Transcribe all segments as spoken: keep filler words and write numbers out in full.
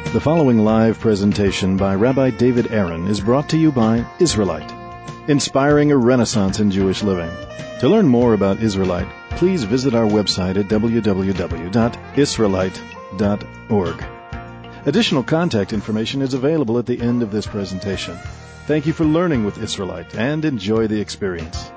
The following live presentation by Rabbi David Aaron is brought to you by Israelite, inspiring a renaissance in Jewish living. To learn more about Israelite, please visit our website at w w w dot israelite dot org. Additional contact information is available at the end of this presentation. Thank you for learning with Israelite and enjoy the experience.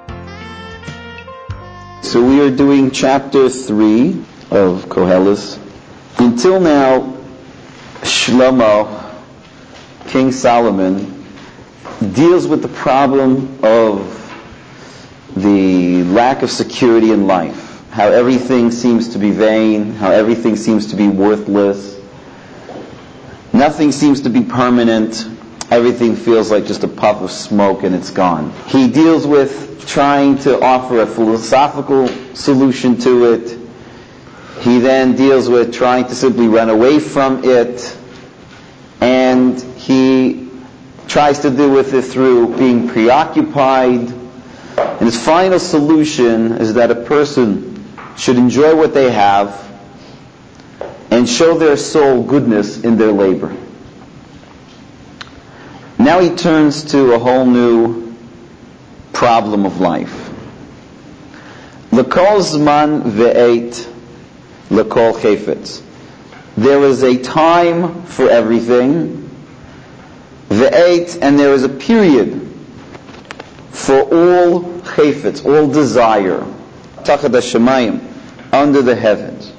So we are doing chapter three of Koheles. Until now, Shlomo, King Solomon, deals with the problem of the lack of security in life, how everything seems to be vain, how everything seems to be worthless, nothing seems to be permanent, everything feels like just a puff of smoke and it's gone. He deals with trying to offer a philosophical solution to it. He then deals with trying to simply run away from it, and he tries to deal with it through being preoccupied. And his final solution is that a person should enjoy what they have and show their soul goodness in their labor. Now he turns to a whole new problem of life. L'kol zman ve'et l'kol chefetz. There is a time for everything, ve'et, and there is a period for all chefetz, all desire, tachad hashamayim, under the heavens.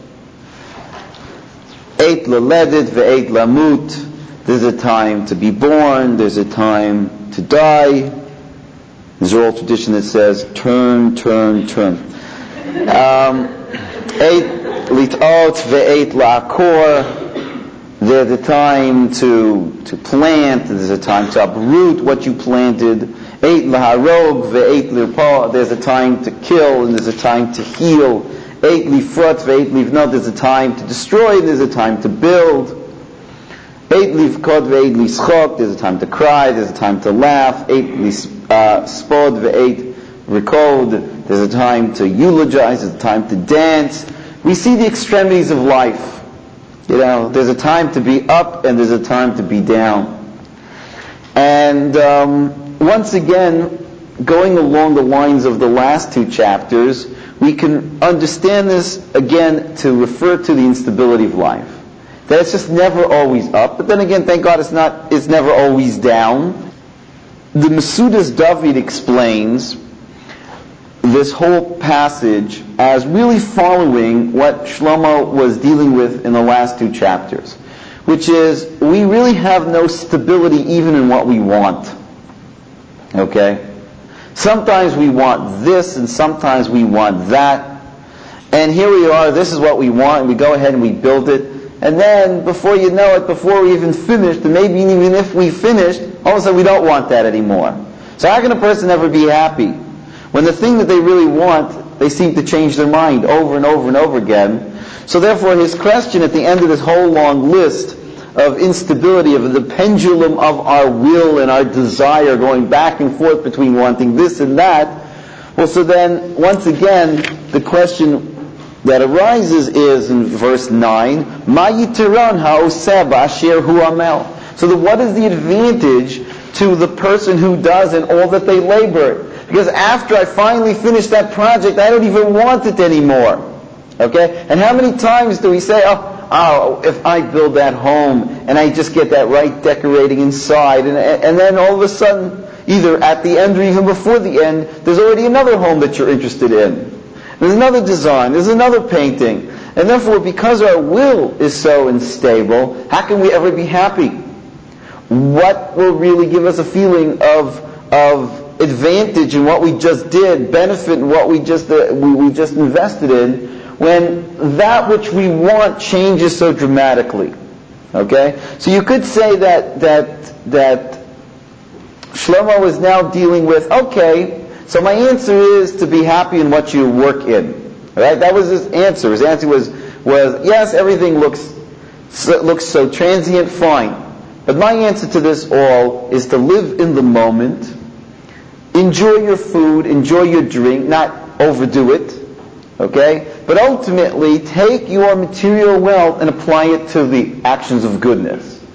Eit l'ledet ve'et lamut. There's a time to be born, there's a time to die. There's an old tradition that says, turn, turn, turn. Um, Eit lit'ot ve'eit la'akor. There's a time to to plant, there's a time to uproot what you planted. Eit laharog ve'eit lirpa. There's a time to kill and there's a time to heal. Eit lifrot ve'eit livnot. There's a time to destroy and there's a time to build. Eit livkod ve'eit lischok. There's a time to cry, there's a time to laugh. Eit lispod ve'eit rikod. There's a time to eulogize, there's a time to dance. We see the extremities of life. You know, there's a time to be up and there's a time to be down. And um, once again, going along the lines of the last two chapters, we can understand this again to refer to the instability of life. That it's just never always up, but then again, thank God it's not, it's never always down. The Mesudas David explains this whole passage as really following what Shlomo was dealing with in the last two chapters, which is we really have no stability even in what we want. Okay? Sometimes we want this and sometimes we want that. And here we are, this is what we want, and we go ahead and we build it. And then, before you know it, before we even finished, and maybe even if we finished, all of a sudden we don't want that anymore. So how can a person ever be happy? When the thing that they really want, they seem to change their mind over and over and over again. So therefore his question at the end of this whole long list of instability, of the pendulum of our will and our desire going back and forth between wanting this and that, well, so then, once again, the question that arises is in verse nine, Ma yitiron ha'oseh ba'asher hu amel. So the, what is the advantage to the person who does in all that they labor? Because after I finally finish that project, I don't even want it anymore. Okay? And how many times do we say, oh, oh, if I build that home and I just get that right decorating inside, and, and then all of a sudden, either at the end or even before the end, there's already another home that you're interested in. There's another design, there's another painting. And therefore, because our will is so unstable, how can we ever be happy? What will really give us a feeling of of advantage in what we just did, benefit in what we just uh, we, we just invested in, when that which we want changes so dramatically? Okay, so you could say that that that Shlomo is now dealing with, okay, so my answer is to be happy in what you work in. All right, that was his answer. His answer was was yes, everything looks so, looks so transient, fine. But my answer to this all is to live in the moment. Enjoy your food, enjoy your drink, not overdo it, okay? But ultimately, take your material wealth and apply it to the actions of goodness.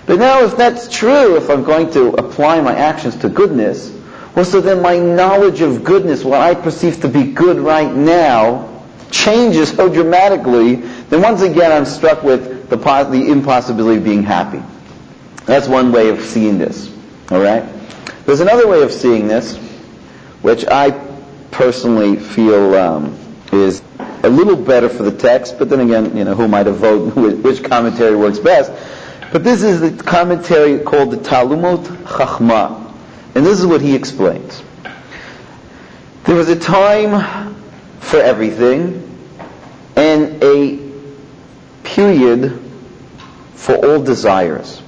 But now if that's true, if I'm going to apply my actions to goodness, well, so then my knowledge of goodness, what I perceive to be good right now, changes so dramatically, then once again I'm struck with the, the impossibility of being happy. That's one way of seeing this. All right? There's another way of seeing this, which I personally feel um, is a little better for the text, but then again, you know, who am I to vote which commentary works best? But this is the commentary called the Talmud Chachma, and this is what he explains. There was a time for everything, and a period for all desires.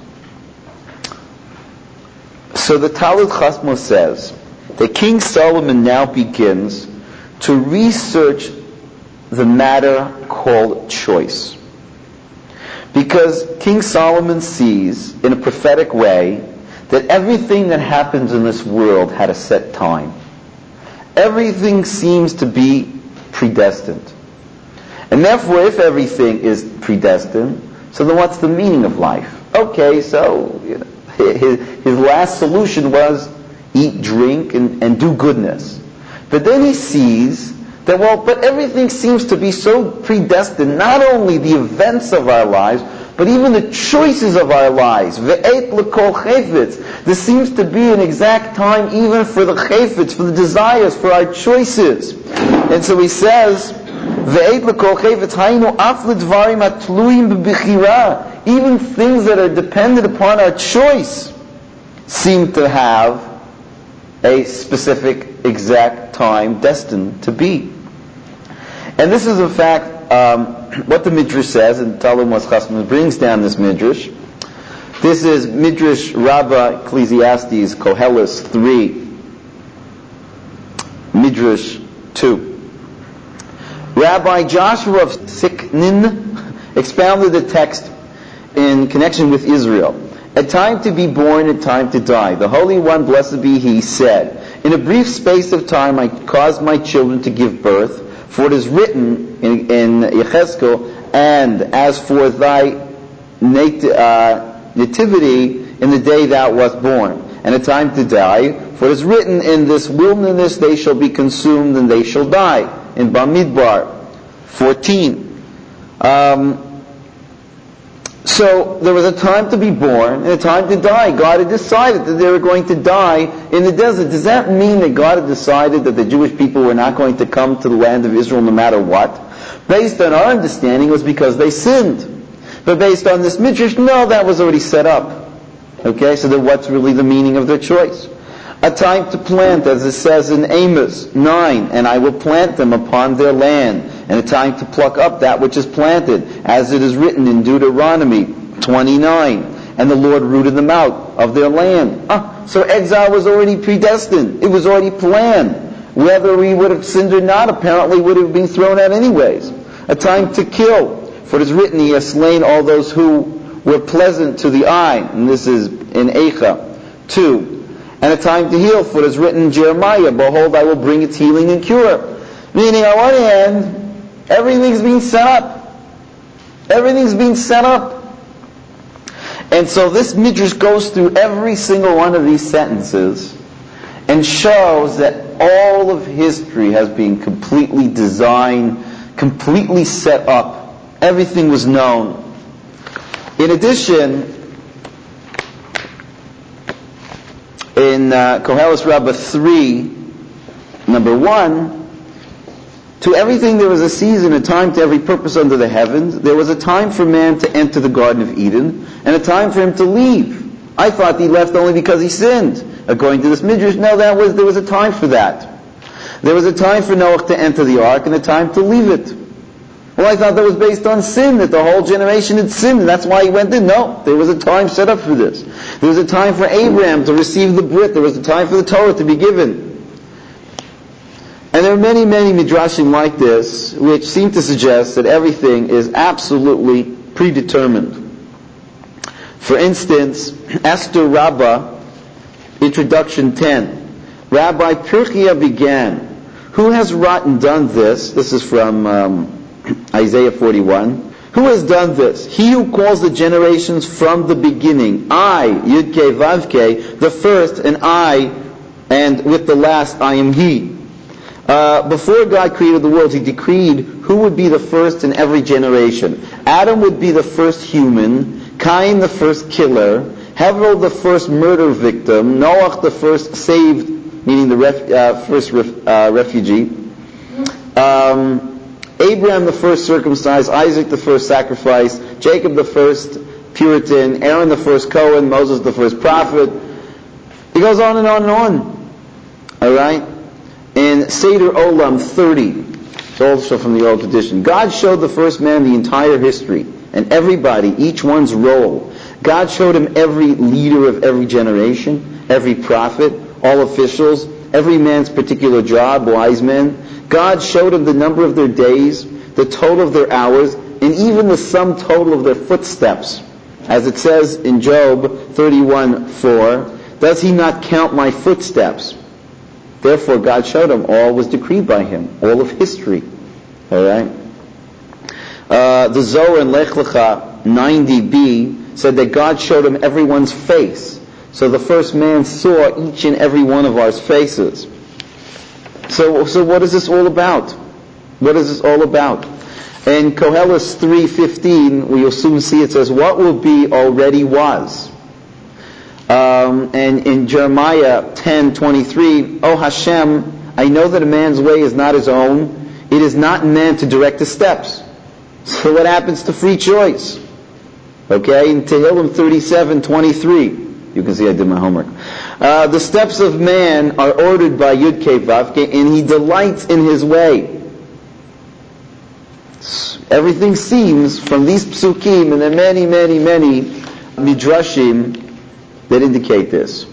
So the Talmud Chachma says that King Solomon now begins to research the matter called choice. Because King Solomon sees, in a prophetic way, that everything that happens in this world had a set time. Everything seems to be predestined. And therefore, if everything is predestined, so then what's the meaning of life? Okay, so you know, his, his last solution was eat, drink, and, and do goodness. But then he sees that, well, but everything seems to be so predestined, not only the events of our lives, but even the choices of our lives. Ve'et l'kol chayfetz. There seems to be an exact time even for the chayfetz, for the desires, for our choices. And so he says, Ve'et l'kol chayfetz haynu af l'dvarim atluim b'bichira. Even things that are dependent upon our choice seem to have a specific, exact time destined to be. And this is in fact um, what the Midrash says, and Talmud Chachma brings down this Midrash. This is Midrash Rabbah Ecclesiastes Koheles three, Midrash two. Rabbi Joshua of Siknin expounded the text in connection with Israel. A time to be born, a time to die. The Holy One, blessed be He, said, in a brief space of time I caused my children to give birth, for it is written in, in Yechezkel, and as for thy nat- uh, nativity in the day thou wast born, and a time to die, for it is written, in this wilderness they shall be consumed and they shall die, in Bamidbar fourteen. Um, So there was a time to be born and a time to die. God had decided that they were going to die in the desert. Does that mean that God had decided that the Jewish people were not going to come to the land of Israel no matter what? Based on our understanding, it was because they sinned. But based on this Midrash, no, that was already set up. Okay, so then what's really the meaning of their choice? A time to plant, as it says in Amos nine, and I will plant them upon their land. And a time to pluck up that which is planted, as it is written in Deuteronomy twenty-nine. And the Lord rooted them out of their land. Ah, so exile was already predestined. It was already planned. Whether we would have sinned or not, apparently would have been thrown out anyways. A time to kill. For it is written, He has slain all those who were pleasant to the eye. And this is in Eicha two. And a time to heal, for it is written in Jeremiah, behold, I will bring its healing and cure. Meaning, on one hand, everything's being set up. Everything's being set up. And so this Midrash goes through every single one of these sentences and shows that all of history has been completely designed, completely set up. Everything was known. In addition, in uh, Koheles Rabbah three, number one, to everything there was a season, a time to every purpose under the heavens. There was a time for man to enter the Garden of Eden, and a time for him to leave. I thought he left only because he sinned. According to this Midrash, no, that was there was a time for that. There was a time for Noah to enter the ark, and a time to leave it. Well, I thought that was based on sin, that the whole generation had sinned, and that's why he went in. No, there was a time set up for this. There was a time for Abraham to receive the Brit. There was a time for the Torah to be given. And there are many, many midrashim like this, which seem to suggest that everything is absolutely predetermined. For instance, Esther Rabbah, Introduction ten. Rabbi Pirchia began, who has wrought and done this? This is from um, Isaiah forty-one. Who has done this? He who calls the generations from the beginning. I, Yud-Kei Vav-Kei, the first, and I, and with the last, I am He. Uh, before God created the world, He decreed who would be the first in every generation. Adam would be the first human, Cain the first killer, Hevel the first murder victim, Noach the first saved, meaning the ref, uh, first ref, uh, refugee, um, Abraham the first circumcised, Isaac the first sacrifice, Jacob the first Puritan, Aaron the first Cohen, Moses the first prophet. He goes on and on and on. Alright? In Seder Olam thirty, it's also from the old tradition, God showed the first man the entire history, and everybody, each one's role. God showed him every leader of every generation, every prophet, all officials, every man's particular job, wise men. God showed him the number of their days, the total of their hours, and even the sum total of their footsteps. As it says in Job thirty-one four, does he not count my footsteps? Therefore God showed him all was decreed by him, all of history. Alright? Uh, the Zohar in Lech Lecha ninety b said that God showed him everyone's face. So the first man saw each and every one of our faces. So, so what is this all about? What is this all about? In Koheles three fifteen, you'll soon see it says, what will be already was. Um, and in Jeremiah ten twenty-three, O Hashem, I know that a man's way is not his own. It is not in man to direct his steps. So what happens to free choice? Okay, in Tehillim thirty-seven twenty-three. You can see I did my homework. Uh, the steps of man are ordered by Yud-Kei Vav-Kei, and he delights in his way. Everything seems, from these psukim, and there are many, many, many midrashim that indicate this.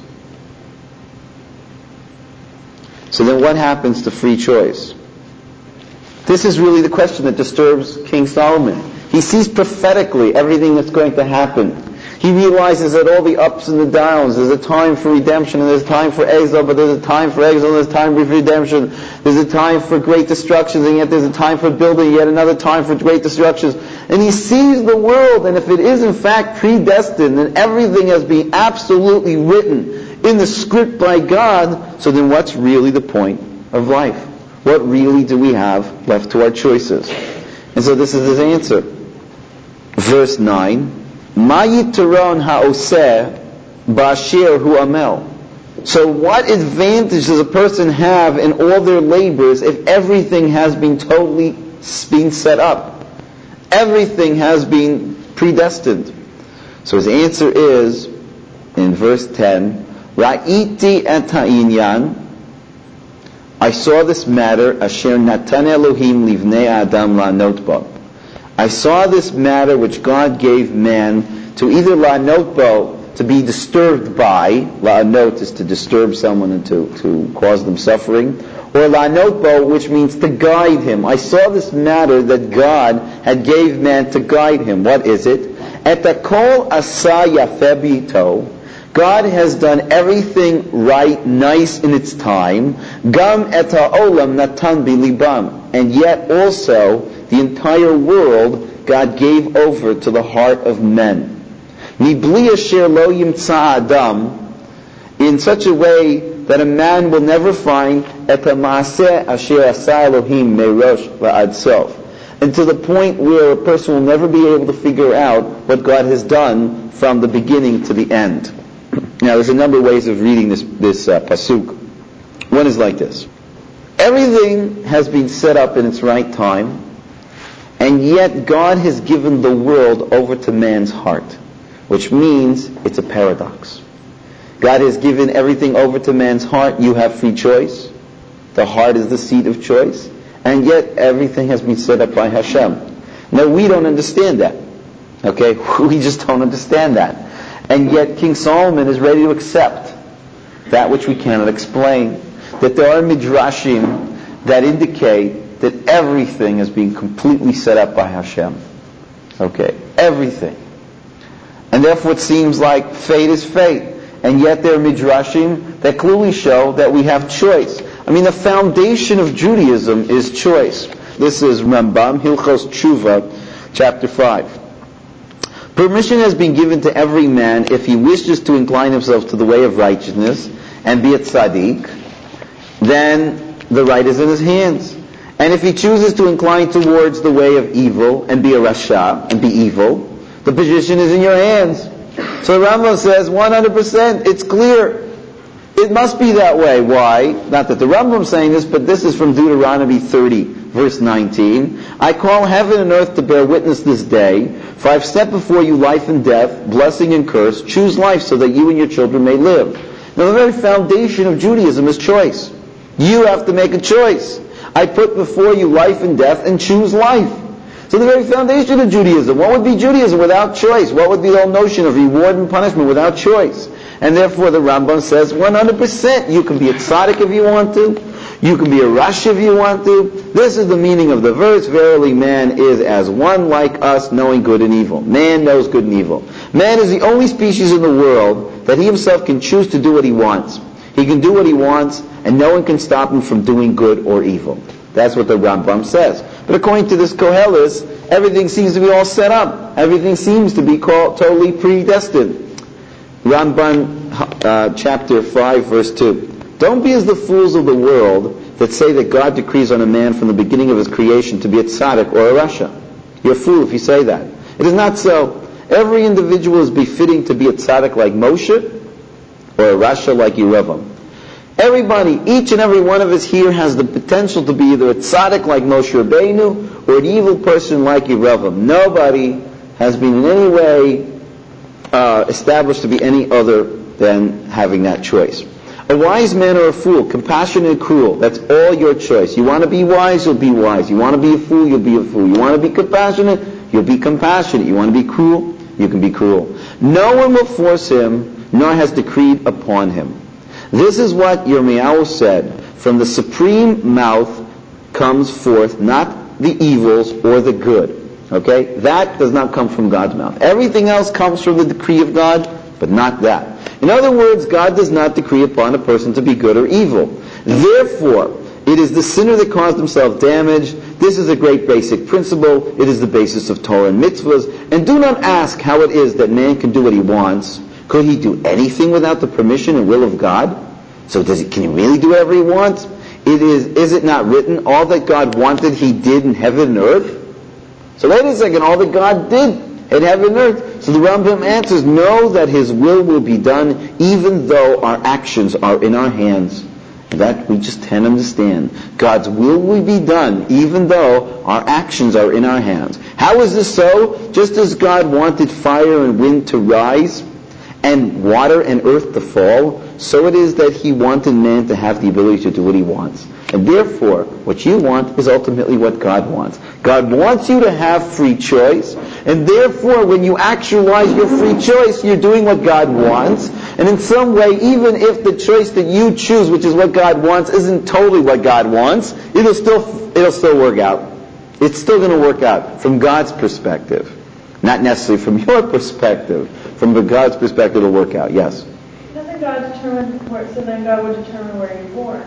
So then what happens to free choice? This is really the question that disturbs King Solomon. He sees prophetically everything that's going to happen. He realizes that all the ups and the downs, there's a time for redemption and there's a time for exile, but there's a time for exile and there's a time for redemption. There's a time for great destructions and yet there's a time for building, yet another time for great destructions. And he sees the world, and if it is in fact predestined and everything has been absolutely written in the script by God, so then what's really the point of life? What really do we have left to our choices? And so this is his answer. Verse nine. Ma yitron ha'oseh ba'asher hu amel. So what advantage does a person have in all their labors if everything has been totally been set up? Everything has been predestined. So his answer is, in verse ten, Ra'iti et ha'inyan, I saw this matter, asher natan Elohim livnei adam la'anot bo. I saw this matter which God gave man to either la'anot bo, to be disturbed by, la'anot is to disturb someone and to, to cause them suffering, or la'anot bo, which means to guide him. I saw this matter that God had gave man to guide him. What is it? Et kol asa yafeh b'ito. God has done everything right, nice in its time. Gam et ha'olam natan bilibam. And yet also, the entire world God gave over to the heart of men. Mibli asher lo yimtza adam, in such a way that a man will never find et ha'maaseh asher asa Elohim merosh va'ad sof. And to the point where a person will never be able to figure out what God has done from the beginning to the end. Now, there's a number of ways of reading this, this uh, pasuk. One is like this. Everything has been set up in its right time, and yet God has given the world over to man's heart, which means it's a paradox. God has given everything over to man's heart. You have free choice. The heart is the seat of choice. And yet everything has been set up by Hashem. Now, we don't understand that. Okay? We just don't understand that. And yet King Solomon is ready to accept that which we cannot explain. That there are midrashim that indicate that everything is being completely set up by Hashem. Okay? Everything. And therefore it seems like fate is fate. And yet there are midrashim that clearly show that we have choice. I mean, the foundation of Judaism is choice. This is Rambam, Hilchos Tshuva, chapter five. Permission has been given to every man if he wishes to incline himself to the way of righteousness and be a tzaddik, then the right is in his hands. And if he chooses to incline towards the way of evil and be a rasha and be evil, the position is in your hands. So Rambam says one hundred percent, it's clear. It must be that way. Why? Not that the Rambam is saying this, but this is from Deuteronomy thirty, verse nineteen. I call heaven and earth to bear witness this day, for I have set before you life and death, blessing and curse. Choose life so that you and your children may live. Now the very foundation of Judaism is choice. You have to make a choice. I put before you life and death, and choose life. So the very foundation of Judaism, what would be Judaism without choice? What would be the whole notion of reward and punishment without choice? And therefore the Rambam says one hundred percent you can be a tzaddik if you want to. You can be a rash if you want to. This is the meaning of the verse. Verily man is as one like us, knowing good and evil. Man knows good and evil. Man is the only species in the world that he himself can choose to do what he wants. He can do what he wants, and no one can stop him from doing good or evil. That's what the Rambam says. But according to this Koheles, everything seems to be all set up. Everything seems to be called totally predestined. Ramban, uh, chapter five, verse two. Don't be as the fools of the world that say that God decrees on a man from the beginning of his creation to be a tzaddik or a rasha. You're a fool if you say that. It is not so. Every individual is befitting to be a tzaddik like Moshe or a rasha like Yerovam. Everybody, each and every one of us here has the potential to be either a tzaddik like Moshe Rabbeinu or an evil person like Yerovam. Nobody has been in any way uh, established to be any other than having that choice. A wise man or a fool, compassionate and cruel, that's all your choice. You want to be wise, you'll be wise. You want to be a fool, you'll be a fool. You want to be compassionate, you'll be compassionate. You want to be cruel, you can be cruel. No one will force him, nor has decreed upon him. This is what Yirmiyahu said. From the supreme mouth comes forth not the evils or the good. Okay? That does not come from God's mouth. Everything else comes from the decree of God, but not that. In other words, God does not decree upon a person to be good or evil. Therefore, it is the sinner that caused himself damage. This is a great basic principle. It is the basis of Torah and mitzvahs. And do not ask how it is that man can do what he wants. Could he do anything without the permission and will of God? So does he, can he really do whatever he wants? It is, is it not written, all that God wanted he did in heaven and earth? So wait a second, all that God did in heaven and earth. So the Rambam answers, know that his will will be done even though our actions are in our hands. And that we just can't understand. God's will will be done even though our actions are in our hands. How is this so? Just as God wanted fire and wind to rise, and water and earth to fall, so it is that he wanted man to have the ability to do what he wants. And therefore, what you want is ultimately what God wants. God wants you to have free choice, and therefore when you actualize your free choice, you're doing what God wants. And in some way, even if the choice that you choose, which is what God wants, isn't totally what God wants, it'll still, it'll still work out. It's still going to work out from God's perspective. Not necessarily from your perspective. From the God's perspective, it'll work out. Yes? Doesn't God determine where, so then God would determine where you're born?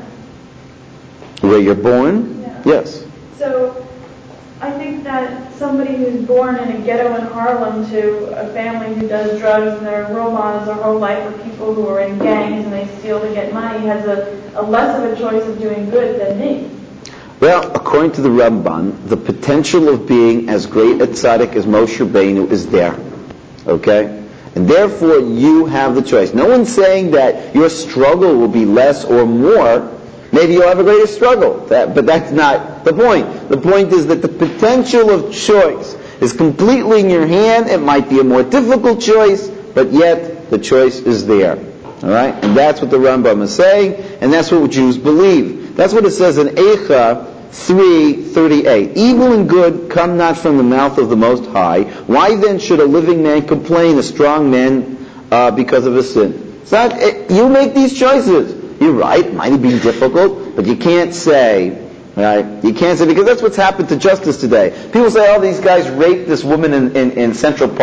Where you're born? Yeah. Yes. So, I think that somebody who's born in a ghetto in Harlem to a family who does drugs and their role models their whole life are people who are in gangs and they steal to get money has a, a less of a choice of doing good than me. Well, according to the Ramban, the potential of being as great a tzaddik as Moshe Rabbeinu is there. Okay? And therefore, you have the choice. No one's saying that your struggle will be less or more. Maybe you'll have a greater struggle. That, but that's not the point. The point is that the potential of choice is completely in your hand. It might be a more difficult choice, but yet the choice is there. All right? And that's what the Rambam is saying, and that's what Jews believe. That's what it says in Eicha three thirty-eight. Evil and good come not from the mouth of the Most High. Why then should a living man complain, a strong man, uh, because of his sin? It's not, it, you make these choices. You're right, it might have been difficult, but you can't say, right? You can't say, because that's what's happened to justice today. People say, oh, these guys raped this woman in, in, in Central Park.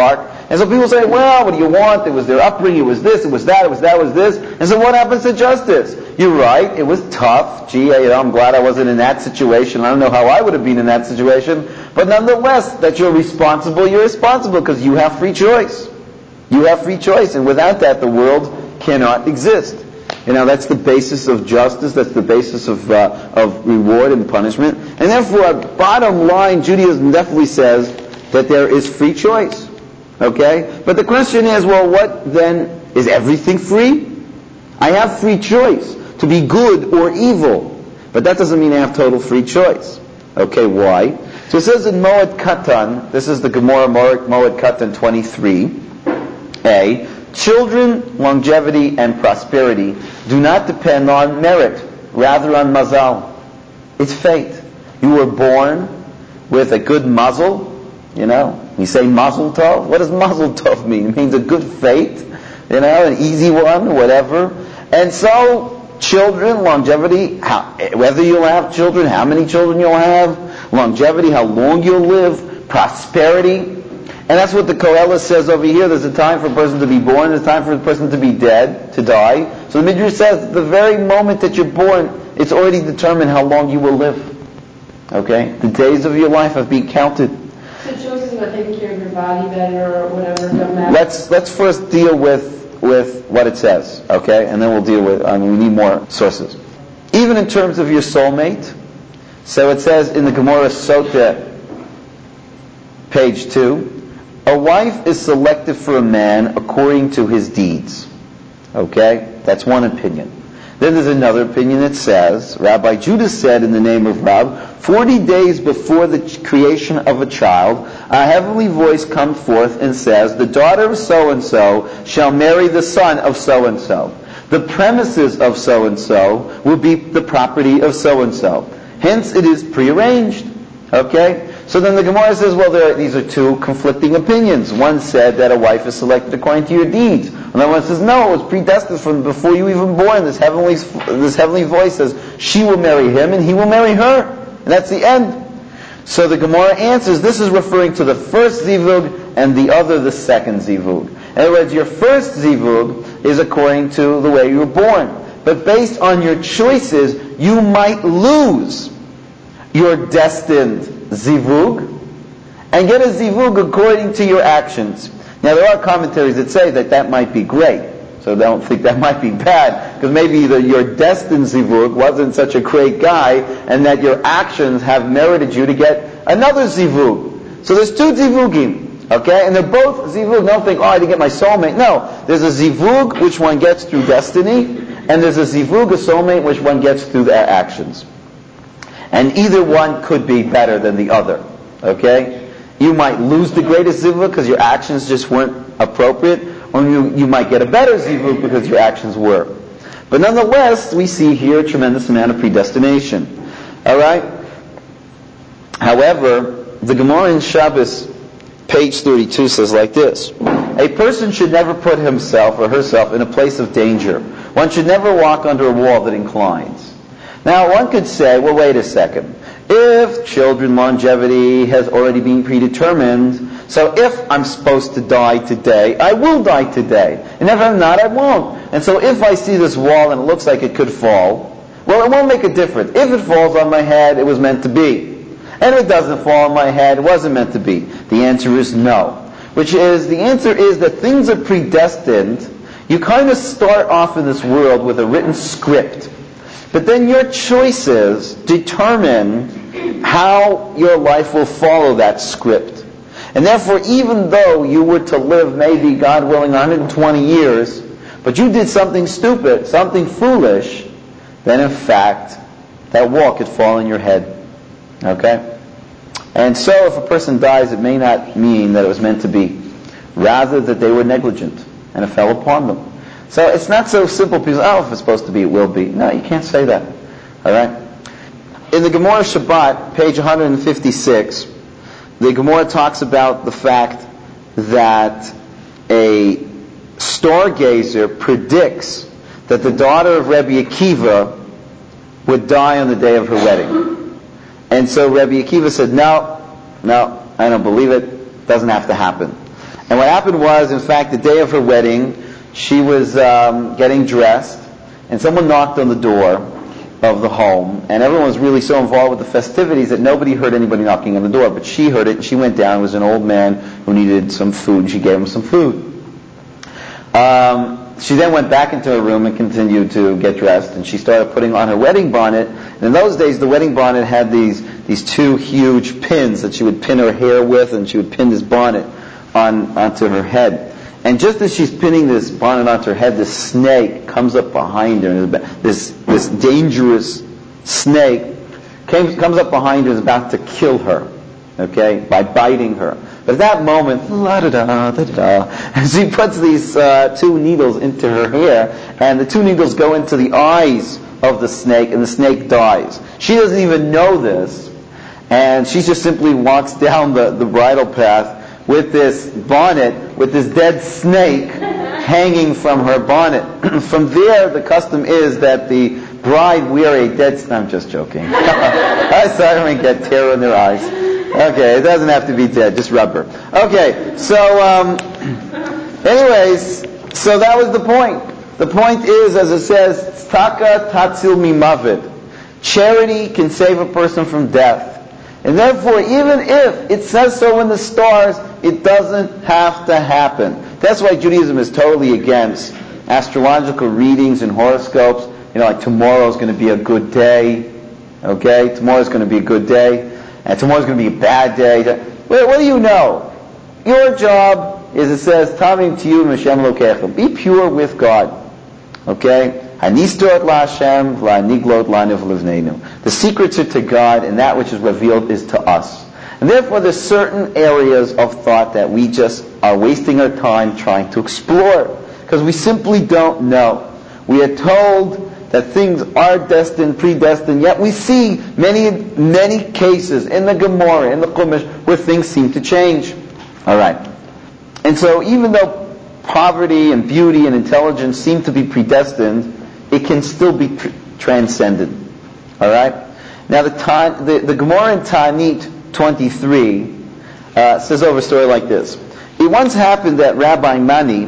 And so people say, well, what do you want? It was their upbringing, it was this, it was that, it was that, it was this. And so what happens to justice? You're right, it was tough. Gee, you know, I'm glad I wasn't in that situation. I don't know how I would have been in that situation. But nonetheless, that you're responsible, you're responsible because you have free choice. You have free choice, and without that, the world cannot exist. You know, that's the basis of justice, that's the basis of uh, of reward and punishment. And therefore, bottom line, Judaism definitely says that there is free choice. Okay? But the question is, well, what then, is everything free? I have free choice to be good or evil. But that doesn't mean I have total free choice. Okay, why? So it says in Moed Katan, this is the Gemara Moed Katan twenty-three, A, children, longevity, and prosperity do not depend on merit, rather on mazal. It's fate. You were born with a good mazel, you know. You say mazel tov. What does mazel tov mean? It means a good fate, you know, an easy one, whatever. And so, children, longevity, how, whether you'll have children, how many children you'll have, longevity, how long you'll live, prosperity. And that's what the Koheles says over here. There's a time for a person to be born, there's a time for a person to be dead, to die. So the Midrash says the very moment that you're born, it's already determined how long you will live. Okay? The days of your life have been counted. So choices about taking care of your body better or whatever don't matter. Let's let's first deal with with what it says, okay? And then we'll deal with, I mean, we need more sources. Even in terms of your soulmate, so it says in the Gemara Sotah, page two, a wife is selected for a man according to his deeds. Okay? That's one opinion. Then there's another opinion that says, Rabbi Judah said in the name of Rab, forty days before the creation of a child, a heavenly voice comes forth and says, the daughter of so-and-so shall marry the son of so-and-so. The premises of so-and-so will be the property of so-and-so. Hence it is prearranged. Okay? So then the Gemara says, well, there are, these are two conflicting opinions. One said that a wife is selected according to your deeds. Another one says, no, it was predestined from before you even born. This heavenly, this heavenly voice says, she will marry him and he will marry her. And that's the end. So the Gemara answers, this is referring to the first zivug and the other the second zivug. In other words, your first zivug is according to the way you were born. But based on your choices, you might lose your destined zivug and get a zivug according to your actions. Now there are commentaries that say that that might be great, so they don't think that might be bad, because maybe the, your destined zivug wasn't such a great guy and that your actions have merited you to get another zivug. So there's two zivugim, okay, and they're both zivug. Don't think, oh, I didn't get my soulmate. No, there's a zivug which one gets through destiny, and there's a zivug, a soulmate, which one gets through their actions. And either one could be better than the other. Okay? You might lose the greatest zivug because your actions just weren't appropriate, or you, you might get a better zivug because your actions were. But nonetheless, we see here a tremendous amount of predestination. Alright? However, the Gemara in Shabbos, page thirty-two, says like this. A person should never put himself or herself in a place of danger. One should never walk under a wall that inclines. Now, one could say, well, wait a second. If children longevity has already been predetermined, so if I'm supposed to die today, I will die today. And if I'm not, I won't. And so if I see this wall and it looks like it could fall, well, it won't make a difference. If it falls on my head, it was meant to be. And if it doesn't fall on my head, it wasn't meant to be. The answer is no. Which is, the answer is that things are predestined. You kind of start off in this world with a written script. But then your choices determine how your life will follow that script. And therefore, even though you were to live, maybe, God willing, one hundred twenty years, but you did something stupid, something foolish, then in fact, that wall could fall on your head. Okay? And so if a person dies, it may not mean that it was meant to be. Rather that they were negligent, and it fell upon them. So it's not so simple because, oh, if it's supposed to be, it will be. No, you can't say that. All right? In the Gemara Shabbat, page one fifty-six, the Gemara talks about the fact that a stargazer predicts that the daughter of Rabbi Akiva would die on the day of her wedding. And so Rabbi Akiva said, no, no, I don't believe it. It doesn't have to happen. And what happened was, in fact, the day of her wedding, she was um, getting dressed, and someone knocked on the door of the home, and everyone was really so involved with the festivities that nobody heard anybody knocking on the door, but she heard it, and she went down. It was an old man who needed some food, and she gave him some food. Um, she then went back into her room and continued to get dressed, and she started putting on her wedding bonnet. And in those days, the wedding bonnet had these these two huge pins that she would pin her hair with, and she would pin this bonnet on onto her head. And just as she's pinning this bonnet onto her head, this snake comes up behind her. And this this dangerous snake came, comes up behind her and is about to kill her, okay, by biting her. But at that moment, la da da da da, and she puts these uh, two needles into her hair, and the two needles go into the eyes of the snake, and the snake dies. She doesn't even know this, and she just simply walks down the, the bridal path with this bonnet, with this dead snake hanging from her bonnet. From there, the custom is that the bride wear a dead snake. I'm just joking. I saw them get terror in their eyes. Okay, it doesn't have to be dead, just rubber. Okay, so, um, anyways, so that was the point. The point is, as it says, Tzedakah tatzil mimavet. Charity can save a person from death. And therefore, even if it says so in the stars, it doesn't have to happen. That's why Judaism is totally against astrological readings and horoscopes. You know, like tomorrow's going to be a good day. Okay? Tomorrow's going to be a good day. And tomorrow's going to be a bad day. Well, what do you know? Your job is, it says, Tamim Tiyum Hashem Lokechem. Be pure with God. Okay? The secrets are to God, and that which is revealed is to us. And therefore there's certain areas of thought that we just are wasting our time trying to explore, because we simply don't know. We are told that things are destined, predestined, yet we see many, many cases in the Gemara, in the Chumash, where things seem to change. Alright. And so even though poverty and beauty and intelligence seem to be predestined, it can still be tr- transcended. Alright? Now the, ta- the, the Gemara in Ta'anit twenty-three uh, says over a story like this. It once happened that Rabbi Mani,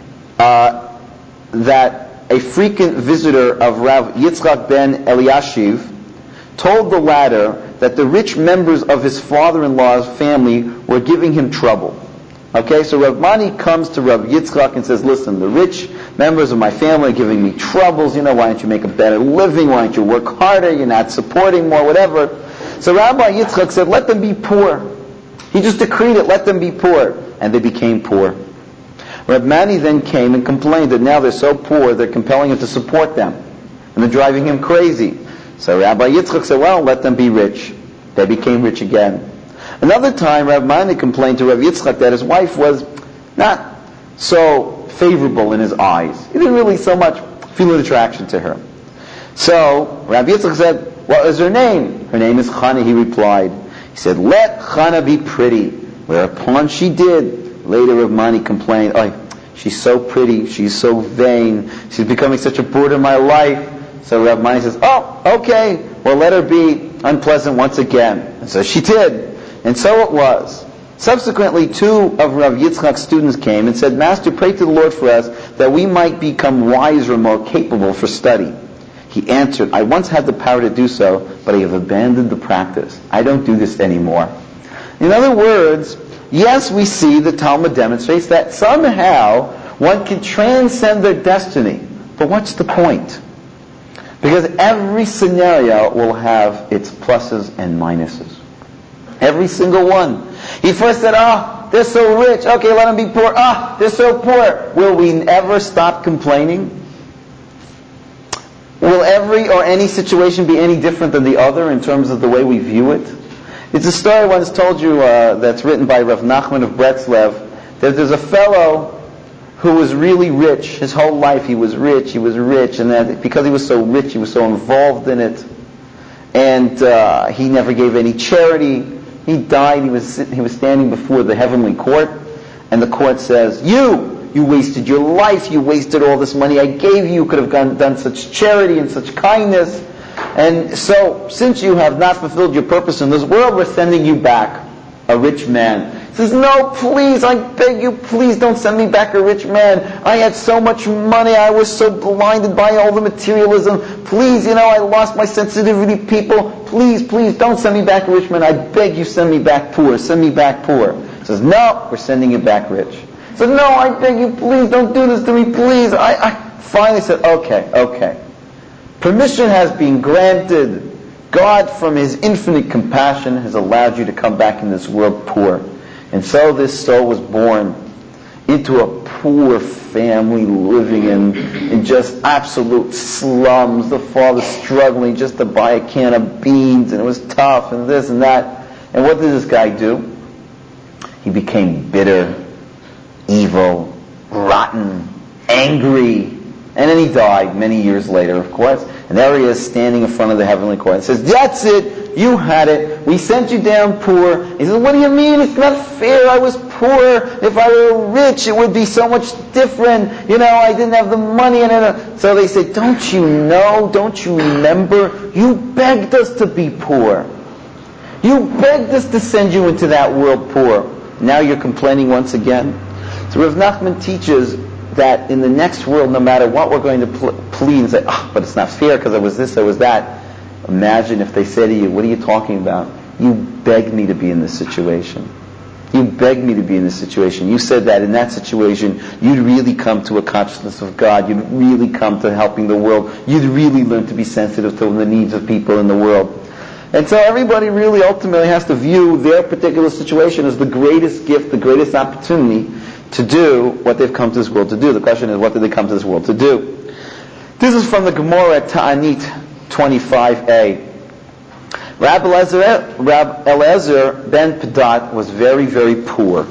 uh, that a frequent visitor of Rav Yitzchak ben Eliashiv, told the latter that the rich members of his father-in-law's family were giving him trouble. Okay, so Rav Mani comes to Rav Yitzchak and says, listen, the rich members of my family are giving me troubles. You know, why don't you make a better living? Why don't you work harder? You're not supporting more, whatever. So Rabbi Yitzchak said, let them be poor. He just decreed it, let them be poor. And they became poor. Rav Mani then came and complained that now they're so poor, they're compelling him to support them. And they're driving him crazy. So Rabbi Yitzchak said, well, let them be rich. They became rich again. Another time, Rav Mani complained to Rav Yitzchak that his wife was not so favorable in his eyes. He didn't really so much feel an attraction to her. So Rav Yitzchak said, what is her name? Her name is Chana, he replied. He said, let Chana be pretty. Whereupon she did. Later Rav Mani complained, oh, she's so pretty, she's so vain, she's becoming such a burden in my life. So Rav Mani says, oh, okay, well let her be unpleasant once again. And so she did. And so it was. Subsequently, two of Rav Yitzchak's students came and said, Master, pray to the Lord for us that we might become wiser, more capable for study. He answered, I once had the power to do so, but I have abandoned the practice. I don't do this anymore. In other words, yes, we see the Talmud demonstrates that somehow one can transcend their destiny. But what's the point? Because every scenario will have its pluses and minuses. Every single one. He first said, ah, oh, they're so rich. Okay, let them be poor. Ah, oh, they're so poor. Will we ever stop complaining? Will every or any situation be any different than the other in terms of the way we view it? It's a story I once told you uh, that's written by Rav Nachman of Bretzlev, that there's a fellow who was really rich. His whole life he was rich, he was rich, and that because he was so rich, he was so involved in it. And uh, he never gave any charity. He died, he was he was standing before the heavenly court, and the court says, you, you wasted your life, you wasted all this money I gave you, you could have done, done such charity and such kindness, and so, since you have not fulfilled your purpose in this world, we're sending you back. a rich man. He says, no, please, I beg you, please don't send me back a rich man. I had so much money, I was so blinded by all the materialism. Please, you know, I lost my sensitivity, people. Please, please, don't send me back a rich man. I beg you, send me back poor. Send me back poor. He says, no, we're sending you back rich. He says, no, I beg you, please, don't do this to me, please. I, I finally said, okay, okay. Permission has been granted. God, from His infinite compassion, has allowed you to come back in this world poor. And so this soul was born into a poor family living in, in just absolute slums. The father struggling just to buy a can of beans, and it was tough, and this and that. And what did this guy do? He became bitter, evil, rotten, angry, and then he died many years later, of course. And there he is standing in front of the heavenly court and says, that's it, you had it, we sent you down poor. He says, what do you mean? It's not fair, I was poor. If I were rich, it would be so much different. You know, I didn't have the money. And so they say, don't you know, don't you remember? You begged us to be poor. You begged us to send you into that world poor. Now you're complaining once again. So Rav Nachman teaches that in the next world, no matter what we're going to pl- plead and say, oh, but it's not fair because I was this, I was that. Imagine if they say to you, what are you talking about? You begged me to be in this situation. You begged me to be in this situation. You said that in that situation, you'd really come to a consciousness of God. You'd really come to helping the world. You'd really learn to be sensitive to the needs of people in the world. And so everybody really ultimately has to view their particular situation as the greatest gift, the greatest opportunity to do what they've come to this world to do. The question is, what did they come to this world to do? This is from the Gemara Ta'anit twenty-five a. Rabbi Eliezer, Rabbi Eliezer ben Padat was very, very poor.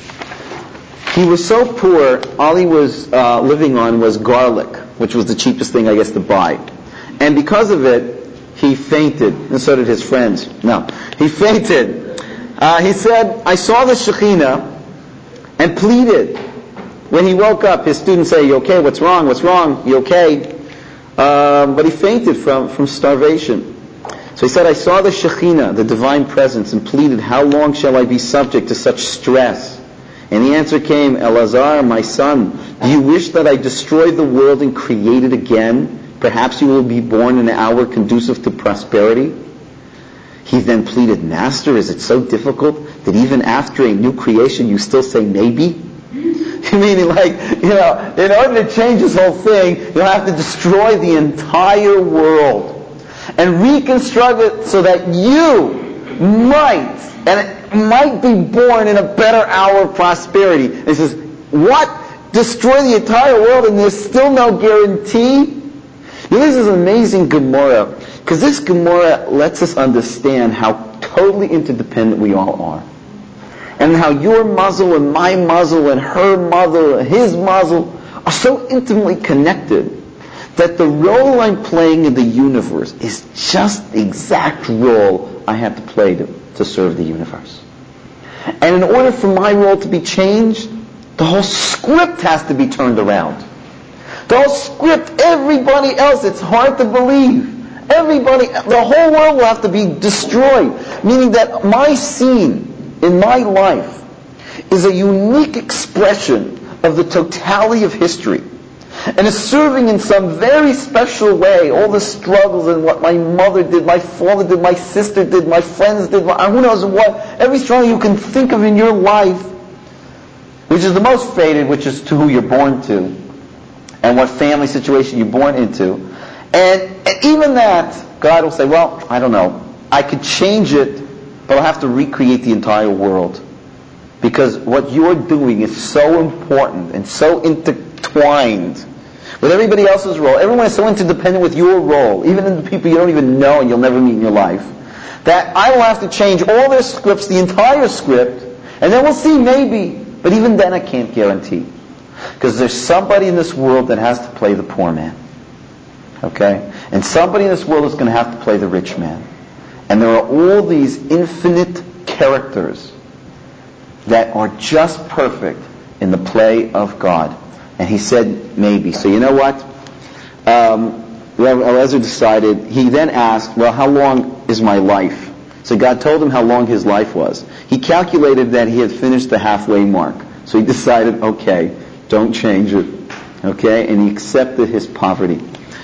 He was so poor, all he was uh, living on was garlic, which was the cheapest thing, I guess, to buy. And because of it, he fainted, and so did his friends. No, he fainted. Uh, he said, I saw the Shekhinah and pleaded. When he woke up, his students say, you okay? What's wrong? What's wrong? You okay? Um, but he fainted from, from starvation. So he said, I saw the Shekhinah, the divine presence, and pleaded, how long shall I be subject to such stress? And the answer came, Elazar, my son, do you wish that I destroyed the world and create it again? Perhaps you will be born in an hour conducive to prosperity. He then pleaded, Master, is it so difficult that even after a new creation you still say maybe? Meaning, like, you know, in order to change this whole thing, you'll have to destroy the entire world and reconstruct it so that you might, and it might be born in a better hour of prosperity. And he says, what? Destroy the entire world and there's still no guarantee? You know, this is an amazing Gemara, because this Gemara lets us understand how totally interdependent we all are. And how your muzzle and my muzzle and her muzzle and his muzzle are so intimately connected that the role I'm playing in the universe is just the exact role I have to play to, to serve the universe. And in order for my role to be changed, the whole script has to be turned around. The whole script, everybody else, it's hard to believe. Everybody, the whole world will have to be destroyed. Meaning that my scene in my life is a unique expression of the totality of history. And is serving in some very special way all the struggles and what my mother did, my father did, my sister did, my friends did, my, who knows what. Every struggle you can think of in your life, which is the most faded, which is to who you're born to, and what family situation you're born into. And, and even that, God will say, well, I don't know. I could change it, but I'll have to recreate the entire world. Because what you're doing is so important and so intertwined with everybody else's role. Everyone is so interdependent with your role, even in the people you don't even know and you'll never meet in your life, that I will have to change all their scripts, the entire script, and then we'll see, maybe. But even then I can't guarantee. Because there's somebody in this world that has to play the poor man. Okay? And somebody in this world is going to have to play the rich man. And there are all these infinite characters that are just perfect in the play of God. And he said, maybe. So you know what? Um, Rabbi Eliezer decided, he then asked, well, how long is my life? So God told him how long his life was. He calculated that he had finished the halfway mark. So he decided, okay, don't change it. Okay? And he accepted his poverty.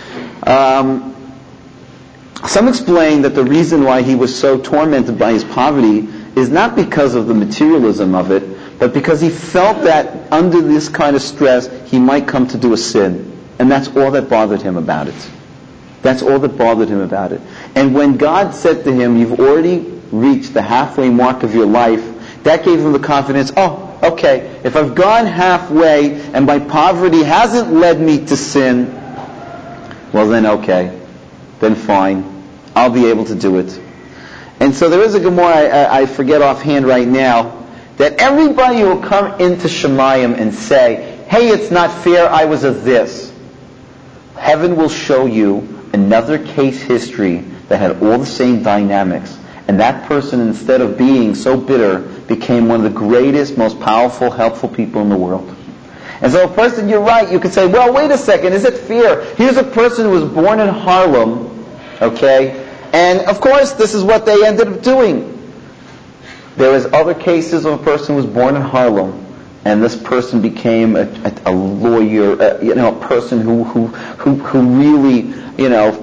Um, some explain that the reason why he was so tormented by his poverty is not because of the materialism of it, but because he felt that under this kind of stress, he might come to do a sin. And that's all that bothered him about it. That's all that bothered him about it. And when God said to him, you've already reached the halfway mark of your life, that gave him the confidence, oh, okay, if I've gone halfway and my poverty hasn't led me to sin, well then okay, then fine, I'll be able to do it. And so there is a Gemara, I, I forget offhand right now, that everybody will come into Shemayim and say, hey, it's not fair, I was of this. Heaven will show you another case history that had all the same dynamics. And that person, instead of being so bitter, became one of the greatest, most powerful, helpful people in the world. And so a person, you're right, you could say, well, wait a second, is it fair? Here's a person who was born in Harlem, okay, and of course this is what they ended up doing. There is other cases of a person who was born in Harlem, and this person became a, a, a lawyer, a, you know, a person who, who, who, who really, you know,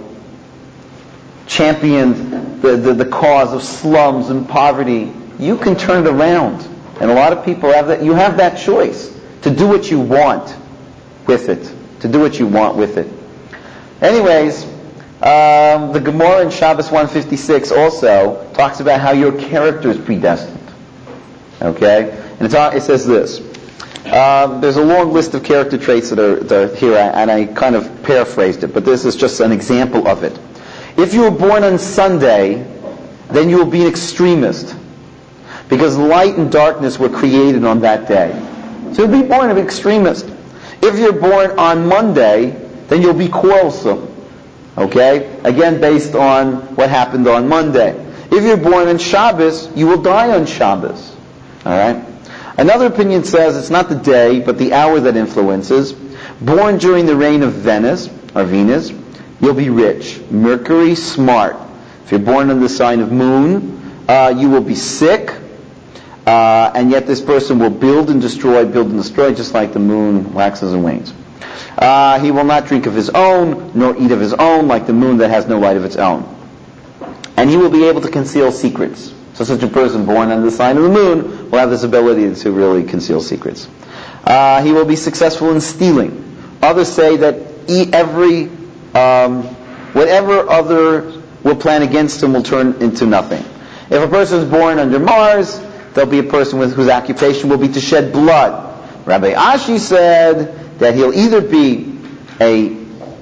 championed the, the, the cause of slums and poverty. You can turn it around. And a lot of people have that, you have that choice to do what you want with it. To do what you want with it. Anyways, um, the Gemara in Shabbos one fifty-six also talks about how your character is predestined. Okay? And it's, it says this. Um, there's a long list of character traits that are, that are here, and I kind of paraphrased it, but this is just an example of it. If you were born on Sunday, then you will be an extremist, because light and darkness were created on that day. So you'll be born an extremist. If you're born on Monday, then you'll be quarrelsome. Okay? Again, based on what happened on Monday. If you're born on Shabbos, you will die on Shabbos. Alright? Another opinion says it's not the day, but the hour that influences. Born during the reign of Venus, or Venus, you'll be rich. Mercury, smart. If you're born on the sign of Moon, uh, you will be sick. Uh, and yet this person will build and destroy, build and destroy, just like the moon waxes and wanes. Uh, he will not drink of his own, nor eat of his own, like the moon that has no light of its own. And he will be able to conceal secrets. So such a person born under the sign of the moon will have this ability to really conceal secrets. Uh, he will be successful in stealing. Others say that he, every, um, whatever other will plan against him will turn into nothing. If a person is born under Mars, there'll be a person with, whose occupation will be to shed blood. Rabbi Ashi said that he'll either be a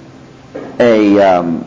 a um,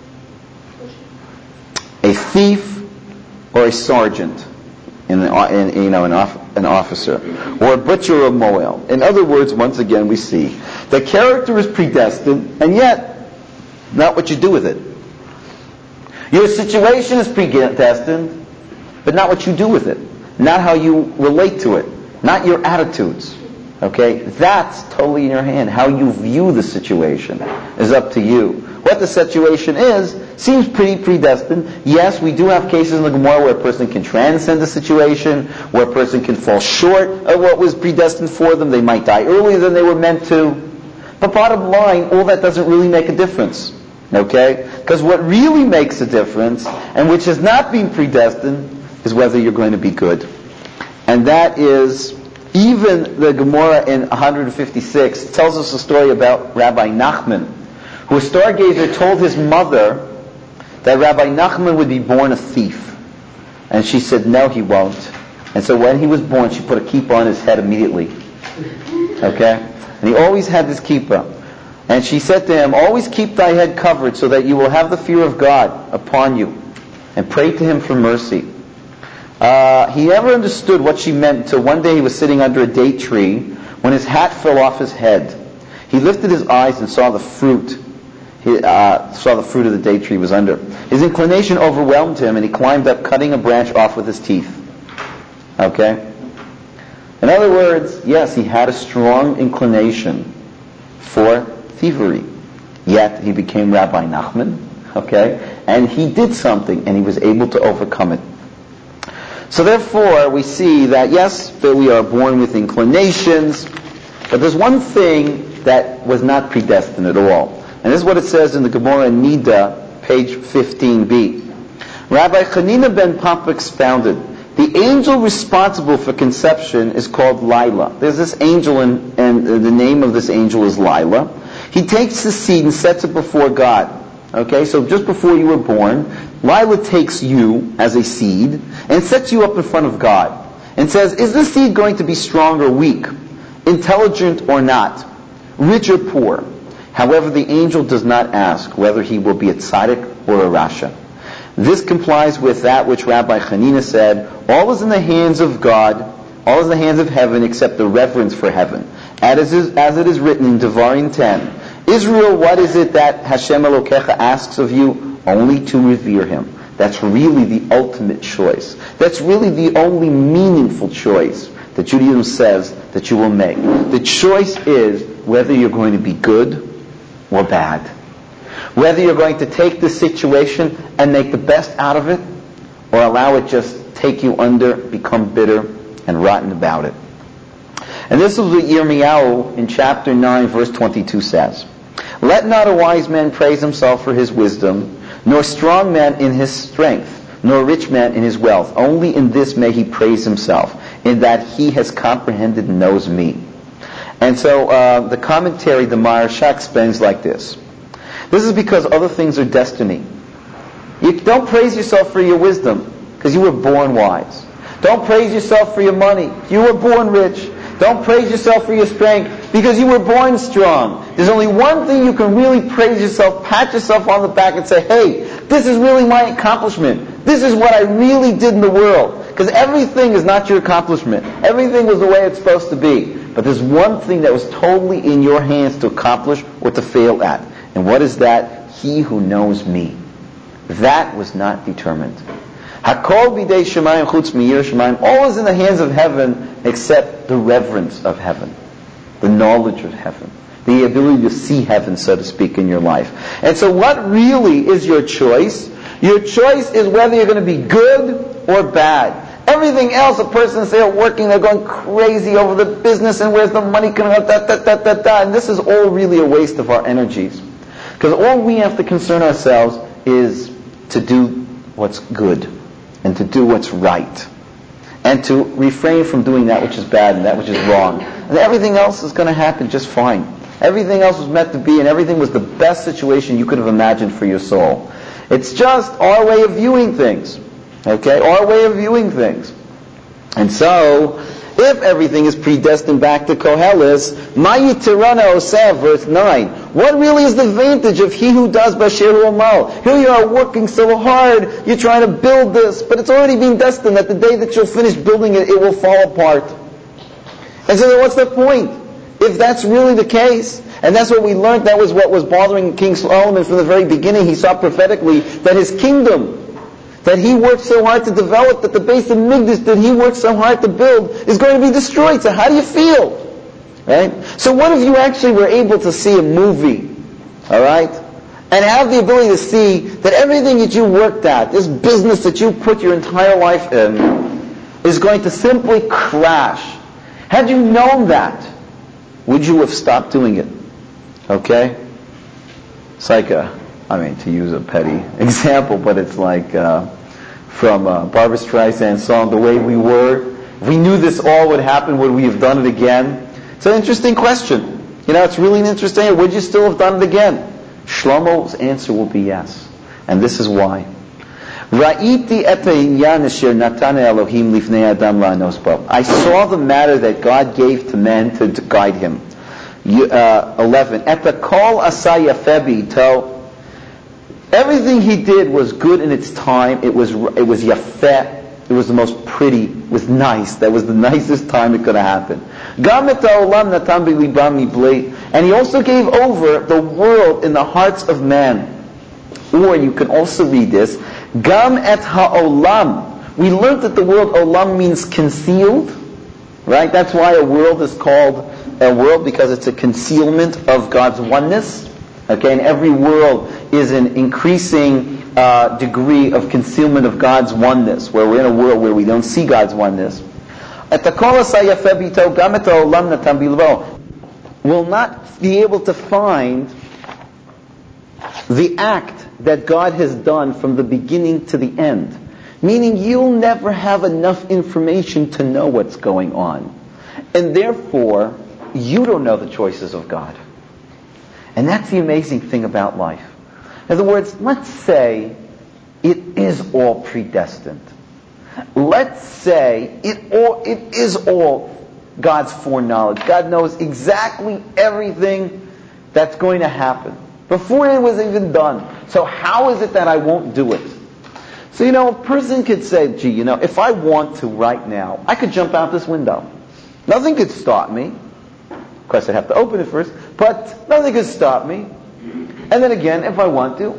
a thief or a sergeant, in, the, in you know an, off, an officer, or a butcher or a moel. In other words, once again, we see the character is predestined, and yet not what you do with it. Your situation is predestined, but not what you do with it. Not how you relate to it. Not your attitudes. Okay? That's totally in your hand. How you view the situation is up to you. What the situation is seems pretty predestined. Yes, we do have cases in the Gemara where a person can transcend the situation, where a person can fall short of what was predestined for them. They might die earlier than they were meant to. But bottom line, all that doesn't really make a difference. Okay? Because what really makes a difference, and which has not been predestined, is whether you're going to be good. And that is, even the Gemara in one fifty-six tells us a story about Rabbi Nachman, who a stargazer told his mother that Rabbi Nachman would be born a thief. And she said, no, he won't. And so when he was born, she put a kippah on his head immediately. Okay? And he always had this kippah. And she said to him, always keep thy head covered so that you will have the fear of God upon you. And pray to him for mercy. Uh, he never understood what she meant until one day he was sitting under a date tree when his hat fell off his head. He lifted his eyes and saw the fruit. He uh, saw the fruit of the date tree was under. His inclination overwhelmed him, and he climbed up, cutting a branch off with his teeth. Okay? In other words, yes, he had a strong inclination for thievery. Yet he became Rabbi Nachman. Okay? And he did something, and he was able to overcome it. So therefore, we see that yes, that we are born with inclinations, but there's one thing that was not predestined at all. And this is what it says in the Gemara in Nida, page fifteen b. Rabbi Chanina ben Papa expounded, the angel responsible for conception is called Lila. There's this angel, and, and the name of this angel is Lila. He takes the seed and sets it before God. Okay, so just before you were born, Lila takes you as a seed and sets you up in front of God and says, is this seed going to be strong or weak, intelligent or not, rich or poor? However, the angel does not ask whether he will be a tzaddik or a rasha. This complies with that which Rabbi Chanina said, all is in the hands of God, all is in the hands of heaven except the reverence for heaven. As is, as it is written in Devarim ten, Israel, what is it that Hashem Elokecha asks of you? Only to revere Him. That's really the ultimate choice. That's really the only meaningful choice that Judaism says that you will make. The choice is whether you're going to be good or bad. Whether you're going to take this situation and make the best out of it, or allow it just take you under, become bitter and rotten about it. And this is what Yirmiyahu in chapter nine verse twenty-two says. Let not a wise man praise himself for his wisdom, nor strong man in his strength, nor rich man in his wealth. Only in this may he praise himself, in that he has comprehended and knows me. And so uh, the commentary, the Maharsha, explains like this. This is because other things are destiny. You don't praise yourself for your wisdom, because you were born wise. Don't praise yourself for your money. You were born rich. Don't praise yourself for your strength, because you were born strong. There's only one thing you can really praise yourself, pat yourself on the back and say, hey, this is really my accomplishment. This is what I really did in the world. Because everything is not your accomplishment. Everything was the way it's supposed to be. But there's one thing that was totally in your hands to accomplish or to fail at. And what is that? He who knows me. That was not determined. Hakol b'dei shemayim chutz miyir shemayim. All is in the hands of heaven except the reverence of heaven, the knowledge of heaven, the ability to see heaven, so to speak, in your life. And so what really is your choice? Your choice is whether you're going to be good or bad. Everything else, a person say, working, they're going crazy over the business and where's the money coming out, da, da, da, da, da. And this is all really a waste of our energies. Because all we have to concern ourselves is to do what's good and to do what's right. And to refrain from doing that which is bad and that which is wrong. And everything else is going to happen just fine. Everything else was meant to be, and everything was the best situation you could have imagined for your soul. It's just our way of viewing things. Okay? Our way of viewing things. And so, if everything is predestined back to Koheles, Mayi Tirana Oseh, verse nine. What really is the advantage of he who does Basher Amal? Here you are working so hard, you're trying to build this, but it's already been destined that the day that you'll finish building it, it will fall apart. And so then what's the point? If that's really the case, and that's what we learned, that was what was bothering King Solomon from the very beginning. He saw prophetically that his kingdom, that he worked so hard to develop, that the base of Migdash that he worked so hard to build is going to be destroyed. So how do you feel? Right? So what if you actually were able to see a movie, alright, and have the ability to see that everything that you worked at, this business that you put your entire life in, is going to simply crash. Had you known that, would you have stopped doing it? Okay? It's like a, I mean, to use a petty example, but it's like uh, from uh, Barbra Streisand's song, The Way We Were. If we knew this all would happen, would we have done it again? It's an interesting question. You know, it's really an interesting, would you still have done it again? Shlomo's answer will be yes. And this is why. Ra'iti et ha'inyan asher natane Elohim lifnei adam la'anos bo. I saw the matter that God gave to man to guide him. Uh, eleven. Et kol asa yafeh b'ito. Everything he did was good in its time. It was it was yafeh. It was the most pretty. It was nice. That was the nicest time it could have happened. Gam et ha'olam natan b'libam miblei. And he also gave over the world in the hearts of man. Or you can also read this. Gam et ha'olam. We learned that the word olam means concealed. Right? That's why a world is called a world, because it's a concealment of God's oneness. Okay, and every world is an increasing uh, degree of concealment of God's oneness, where we're in a world where we don't see God's oneness, will not be able to find the act that God has done from the beginning to the end. Meaning you'll never have enough information to know what's going on. And therefore, you don't know the choices of God. And that's the amazing thing about life. In other words, let's say it is all predestined. Let's say it all it is all God's foreknowledge. God knows exactly everything that's going to happen before it was even done. So how is it that I won't do it? So, you know, a person could say, gee, you know, if I want to right now, I could jump out this window. Nothing could stop me. Of course, I'd have to open it first, but nothing could stop me. And then again, if I want to,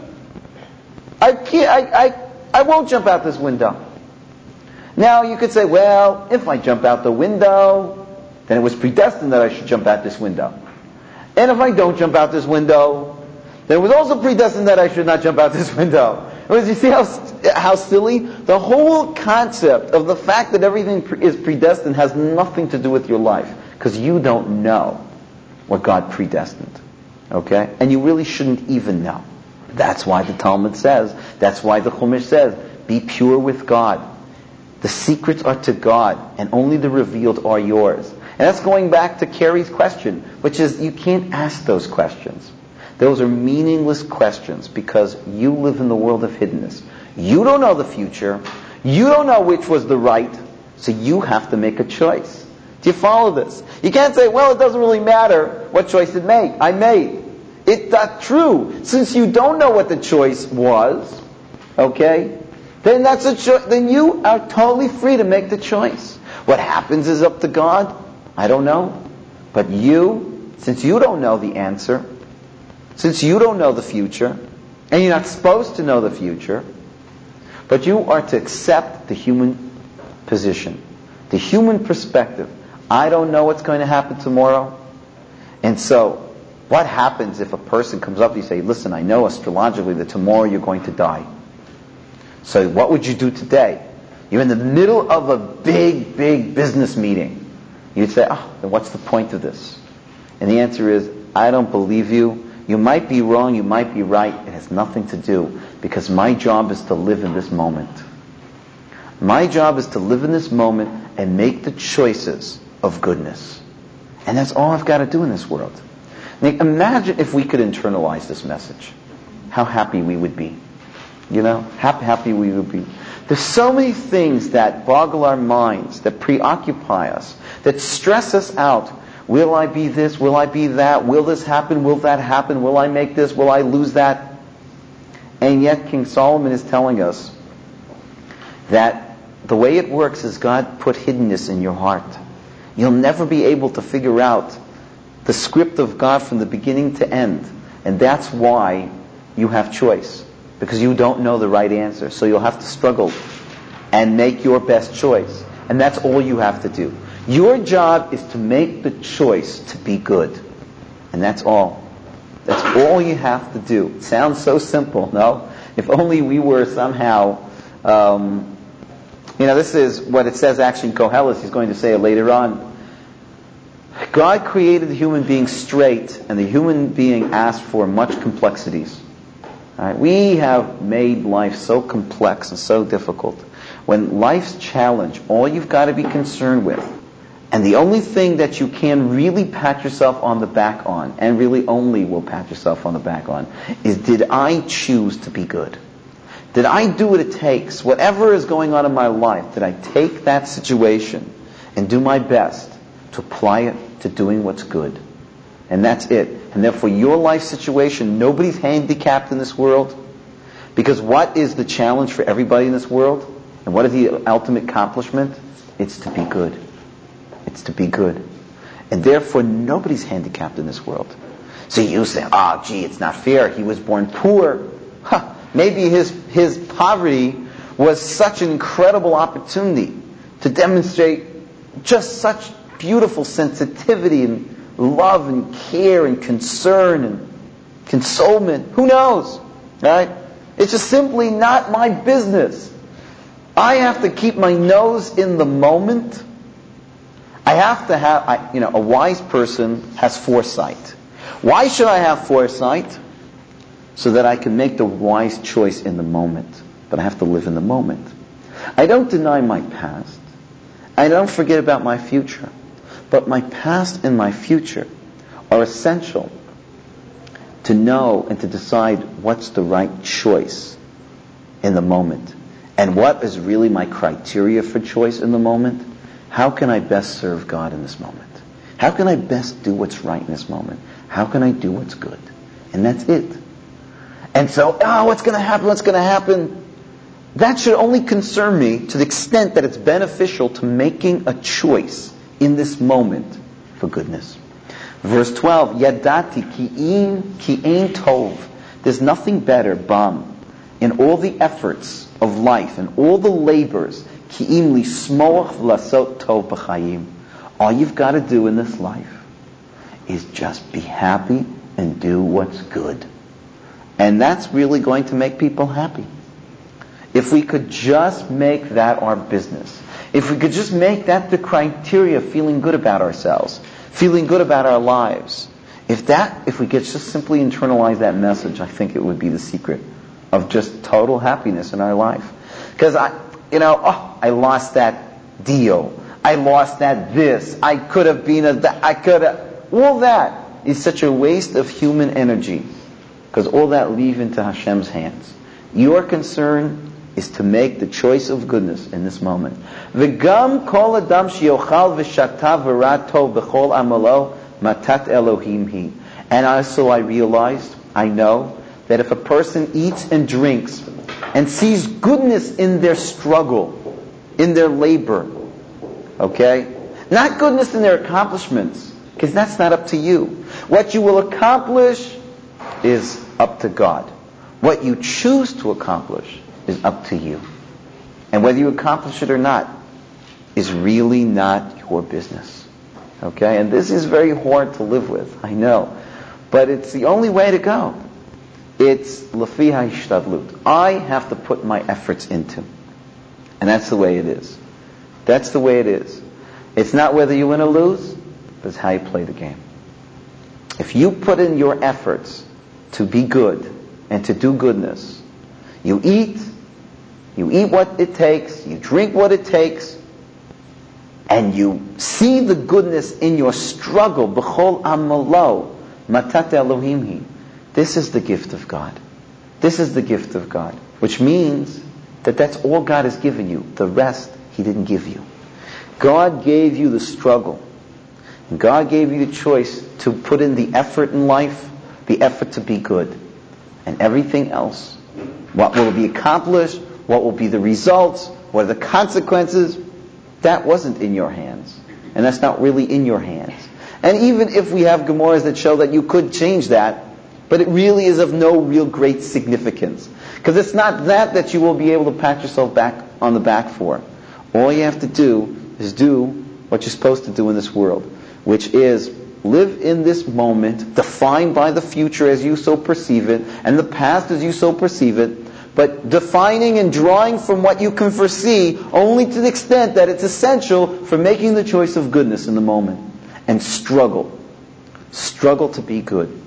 I can't, I, I, I won't jump out this window. Now, you could say, well, if I jump out the window, then it was predestined that I should jump out this window. And if I don't jump out this window, then it was also predestined that I should not jump out this window. You see how how silly? The whole concept of the fact that everything is predestined has nothing to do with your life, because you don't know what God predestined. Okay? And you really shouldn't even know. That's why the Talmud says, that's why the Chumash says, be pure with God. The secrets are to God, and only the revealed are yours. And that's going back to Carrie's question, which is you can't ask those questions. Those are meaningless questions because you live in the world of hiddenness. You don't know the future. You don't know which was the right. So you have to make a choice. Do you follow this? You can't say, well, it doesn't really matter what choice it made. I made. It's not true. Since you don't know what the choice was, okay, then that's a cho- then you are totally free to make the choice. What happens is up to God. I don't know. But you, since you don't know the answer, since you don't know the future, and you're not supposed to know the future, but you are to accept the human position, the human perspective. I don't know what's going to happen tomorrow. And so, what happens if a person comes up to you and says, listen, I know astrologically that tomorrow you're going to die. So what would you do today? You're in the middle of a big, big business meeting. You'd say, oh, then what's the point of this? And the answer is, I don't believe you. You might be wrong, you might be right. It has nothing to do, because my job is to live in this moment. My job is to live in this moment and make the choices of goodness. And that's all I've got to do in this world. Now, imagine if we could internalize this message. How happy we would be. You know, how happy we would be. There's so many things that boggle our minds, that preoccupy us, that stress us out. Will I be this? Will I be that? Will this happen? Will that happen? Will I make this? Will I lose that? And yet King Solomon is telling us that the way it works is God put hiddenness in your heart. You'll never be able to figure out the script of God from the beginning to end. And that's why you have choice. Because you don't know the right answer. So you'll have to struggle and make your best choice. And that's all you have to do. Your job is to make the choice to be good. And that's all. That's all you have to do. It sounds so simple, no? If only we were somehow... Um, you know, this is what it says actually in Koheles. He's going to say it later on. God created the human being straight, and the human being asked for much complexities. All right? We have made life so complex and so difficult. When life's challenge, all you've got to be concerned with, and the only thing that you can really pat yourself on the back on, and really only will pat yourself on the back on, is did I choose to be good? Did I do what it takes, whatever is going on in my life, did I take that situation and do my best to apply it to doing what's good? And that's it. And therefore your life situation, nobody's handicapped in this world. Because what is the challenge for everybody in this world? And what is the ultimate accomplishment? It's to be good. It's to be good. And therefore nobody's handicapped in this world. So you say, oh gee, it's not fair. He was born poor. Huh. Maybe his, his poverty was such an incredible opportunity to demonstrate just such beautiful sensitivity and love and care and concern and consolement. Who knows? Right? It's just simply not my business. I have to keep my nose in the moment. I have to have, I, you know, a wise person has foresight. Why should I have foresight? So that I can make the wise choice in the moment. But I have to live in the moment. I don't deny my past. I don't forget about my future. But my past and my future are essential to know and to decide what's the right choice in the moment. And what is really my criteria for choice in the moment? How can I best serve God in this moment? How can I best do what's right in this moment? How can I do what's good? And that's it. And so, oh, what's going to happen? What's going to happen? That should only concern me to the extent that it's beneficial to making a choice in this moment for goodness. Verse twelve, Yadati ki in ki ein tov. There's nothing better, bam, in all the efforts of life and all the labors, ki im lismoach v'lasot tov b'chayim. All you've got to do in this life is just be happy and do what's good. And that's really going to make people happy. If we could just make that our business, if we could just make that the criteria of feeling good about ourselves, feeling good about our lives, if that, if we could just simply internalize that message, I think it would be the secret of just total happiness in our life. Because I, you know, oh, I lost that deal, I lost that this, I could have been a, that, I could have, all that is such a waste of human energy. Because all that leave into Hashem's hands. Your concern is to make the choice of goodness in this moment. V'gam kol adam sheyochal v'shata v'rat tov b'chol amalo matat Elohim hi. And also I realized, I know, that if a person eats and drinks and sees goodness in their struggle, in their labor, okay? Not goodness in their accomplishments, because that's not up to you. What you will accomplish is up to God. What you choose to accomplish is up to you. And whether you accomplish it or not is really not your business. Okay? And this is very hard to live with, I know. But it's the only way to go. It's lafi ha'ishtadlut. I have to put my efforts into. And that's the way it is. That's the way it is. It's not whether you win or lose, but it's how you play the game. If you put in your efforts to be good and to do goodness, you eat, you eat what it takes, you drink what it takes, and you see the goodness in your struggle, b'chol amalo, matat Elohim hi. This is the gift of God. This is the gift of God. Which means that that's all God has given you. The rest He didn't give you. God gave you the struggle. And God gave you the choice to put in the effort in life, the effort to be good. And everything else, what will be accomplished, what will be the results, what are the consequences, that wasn't in your hands. And that's not really in your hands. And even if we have Gemaras that show that you could change that, but it really is of no real great significance. Because it's not that that you will be able to pat yourself back on the back for. All you have to do is do what you're supposed to do in this world, which is live in this moment, defined by the future as you so perceive it, and the past as you so perceive it, but defining and drawing from what you can foresee only to the extent that it's essential for making the choice of goodness in the moment. And struggle. Struggle to be good.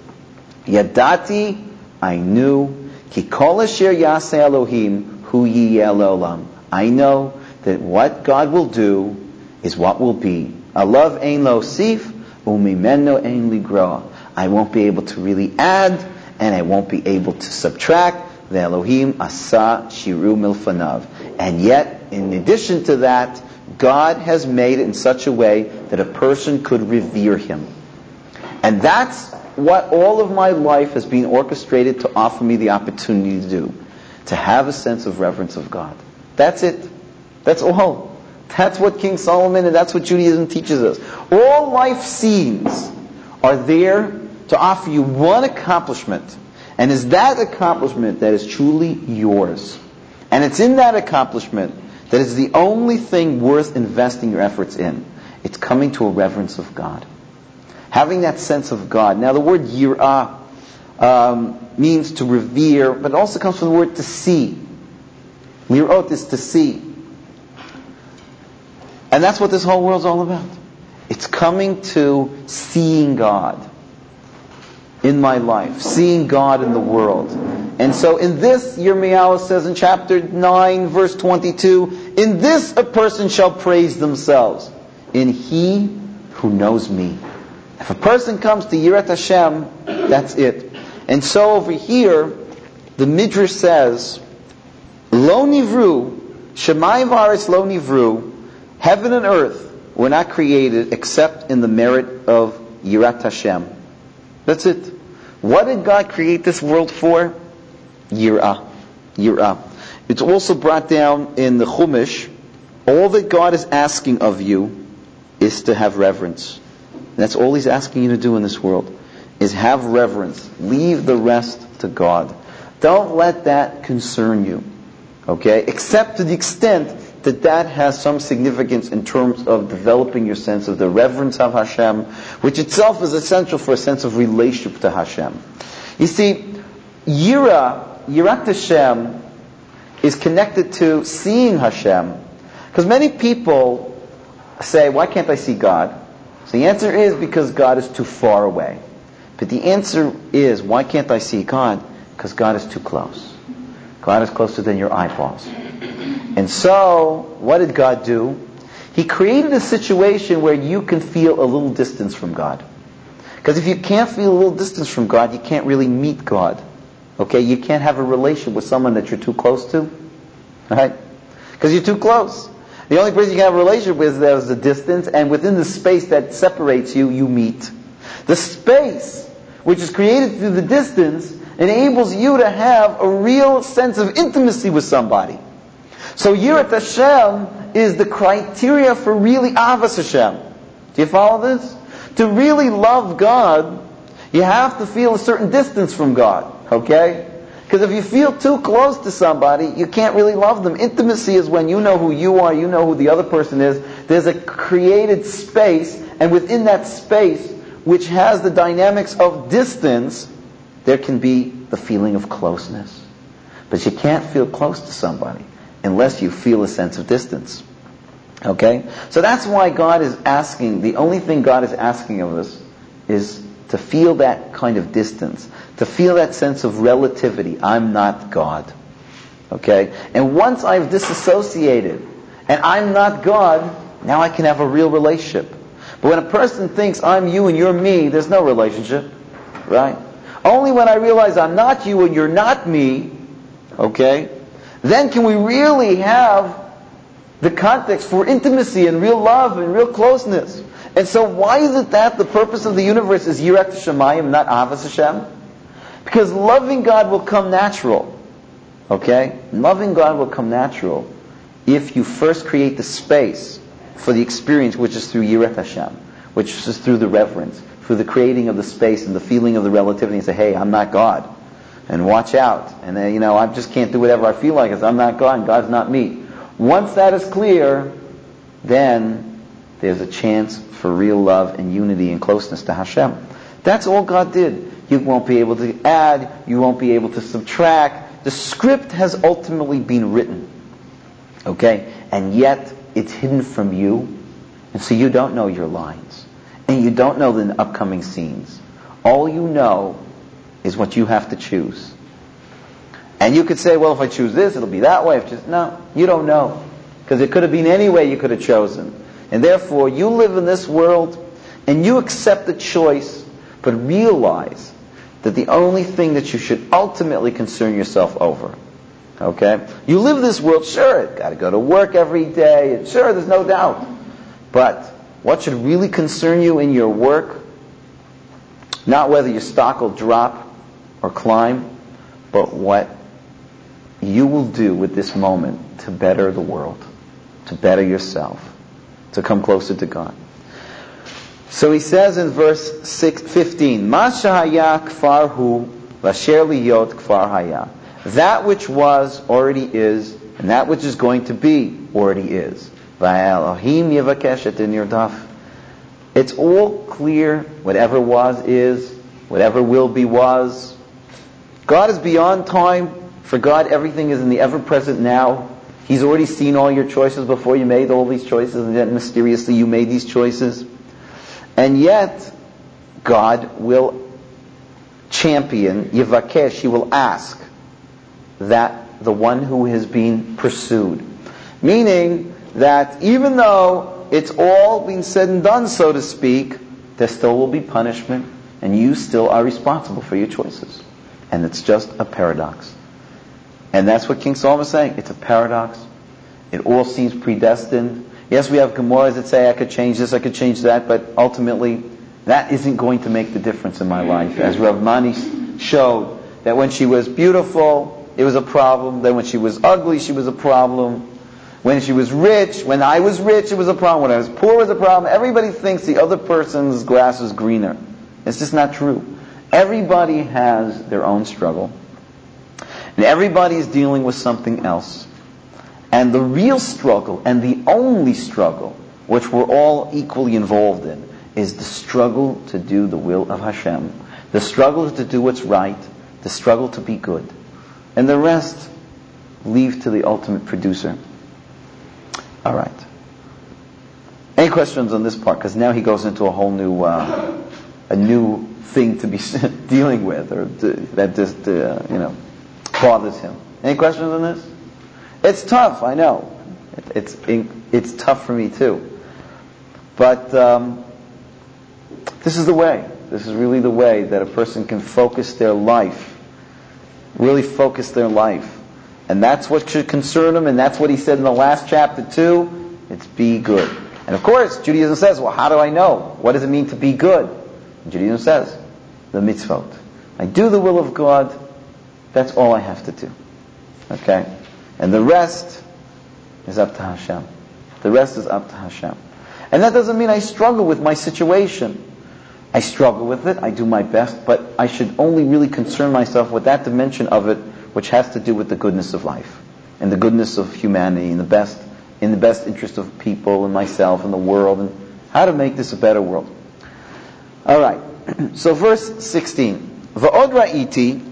Yadati, I knew, ki kol asher yaseh Elohim hu yiyeh le'olam. I know that what God will do is what will be. Alav ein lo sif, umimeno ein ligroa. I won't be able to really add, and I won't be able to subtract. The Elohim asa shiru milfanav. And yet, in addition to that, God has made it in such a way that a person could revere Him. And that's what all of my life has been orchestrated to offer me the opportunity to do. To have a sense of reverence of God. That's it. That's all. That's what King Solomon and that's what Judaism teaches us. All life scenes are there to offer you one accomplishment. And it's that accomplishment that is truly yours. And it's in that accomplishment that is the only thing worth investing your efforts in. It's coming to a reverence of God. Having that sense of God. Now the word yirah, um, means to revere, but it also comes from the word to see. Lirot is to see. And that's what this whole world's all about. It's coming to seeing God in my life, seeing God in the world. And so in this, Yirmiyahu says in chapter nine, verse twenty-two, in this a person shall praise themselves, in he who knows me. If a person comes to Yirat Hashem, that's it. And so over here, the Midrash says, Lo nivru, Shamayim v'aretz lo nivru, heaven and earth were not created except in the merit of Yirat Hashem. That's it. What did God create this world for? Yirah. Yirah. It's also brought down in the Chumash, all that God is asking of you is to have reverence. That's all He's asking you to do in this world, is have reverence. Leave the rest to God. Don't let that concern you. Okay? Except to the extent that that has some significance in terms of developing your sense of the reverence of Hashem, which itself is essential for a sense of relationship to Hashem. You see, Yira, Yirat Hashem, is connected to seeing Hashem. Because many people say, why can't I see God? So the answer is because God is too far away. But the answer is, why can't I see God? Because God is too close. God is closer than your eyeballs. And so, what did God do? He created a situation where you can feel a little distance from God. Because if you can't feel a little distance from God, you can't really meet God. Okay? You can't have a relation with someone that you're too close to. Right? Because you're too close. The only person you can have a relationship with is there's a distance, and within the space that separates you, you meet. The space, which is created through the distance, enables you to have a real sense of intimacy with somebody. So Yirat Hashem is the criteria for really Avas Hashem. Do you follow this? To really love God, you have to feel a certain distance from God. Okay? Because if you feel too close to somebody, you can't really love them. Intimacy is when you know who you are, you know who the other person is. There's a created space, and within that space, which has the dynamics of distance, there can be the feeling of closeness. But you can't feel close to somebody unless you feel a sense of distance. Okay? So that's why God is asking, the only thing God is asking of us is to feel that kind of distance, to feel that sense of relativity. I'm not God. Okay? And once I've disassociated and I'm not God, now I can have a real relationship. But when a person thinks I'm you and you're me, there's no relationship. Right? Only when I realize I'm not you and you're not me, okay, then can we really have the context for intimacy and real love and real closeness. And so why is it that the purpose of the universe is Yirat Shamayim, not Avas Hashem? Because loving God will come natural. Okay? Loving God will come natural if you first create the space for the experience, which is through Yirat Hashem, which is through the reverence, through the creating of the space and the feeling of the relativity, and say, hey, I'm not God. And watch out. And then, you know, I just can't do whatever I feel like because I'm not God and God's not me. Once that is clear, then there's a chance for real love and unity and closeness to Hashem. That's all God did. You won't be able to add, you won't be able to subtract. The script has ultimately been written. Okay? And yet, it's hidden from you. And so you don't know your lines. And you don't know the upcoming scenes. All you know is what you have to choose. And you could say, well, if I choose this, it'll be that way. If just no, you don't know. Because it could have been any way you could have chosen. And therefore, you live in this world, and you accept the choice, but realize that the only thing that you should ultimately concern yourself over, okay? You live this world, sure, got to go to work every day, and sure, there's no doubt. But what should really concern you in your work, not whether your stock will drop or climb, but what you will do with this moment to better the world, to better yourself, to come closer to God. So he says in verse six, fifteen, Ma shahaya kfar hu, vasher liyot kfar haya. That which was already is, and that which is going to be already is. Va'elohim yivakesh et in yirdav. It's all clear. Whatever was is, whatever will be was, God is beyond time. For God, everything is in the ever-present now. He's already seen all your choices before you made all these choices, and yet mysteriously you made these choices. And yet, God will champion, Yivakesh, He will ask that the one who has been pursued. Meaning that even though it's all been said and done, so to speak, there still will be punishment, and you still are responsible for your choices. And it's just a paradox. And that's what King Solomon is saying. It's a paradox. It all seems predestined. Yes, we have Gemaras that say I could change this, I could change that, but ultimately that isn't going to make the difference in my life. As Rav Mani showed, that when she was beautiful, it was a problem. Then when she was ugly, she was a problem. When she was rich, when I was rich, it was a problem. When I was poor, it was a problem. Everybody thinks the other person's grass is greener. It's just not true. Everybody has their own struggle. And everybody is dealing with something else. And the real struggle, and the only struggle, which we're all equally involved in, is the struggle to do the will of Hashem. The struggle to do what's right. The struggle to be good. And the rest, leave to the ultimate producer. All right. Any questions on this part? Because now he goes into a whole new, uh, a new thing to be dealing with, or to, that just, uh, you know, bothers him. Any questions on this? It's tough, I know. It, it's it's tough for me too. But um, this is the way. This is really the way that a person can focus their life. Really focus their life. And that's what should concern him, and that's what he said in the last chapter too. It's be good. And of course, Judaism says, well, how do I know? What does it mean to be good? And Judaism says, the mitzvot. I do the will of God, that's all I have to do. Okay? And the rest is up to Hashem. The rest is up to Hashem. And that doesn't mean I struggle with my situation. I struggle with it, I do my best, but I should only really concern myself with that dimension of it, which has to do with the goodness of life, and the goodness of humanity, and the best, in the best interest of people, and myself, and the world, and how to make this a better world. Alright, so verse sixteen. Va'od ra'iti,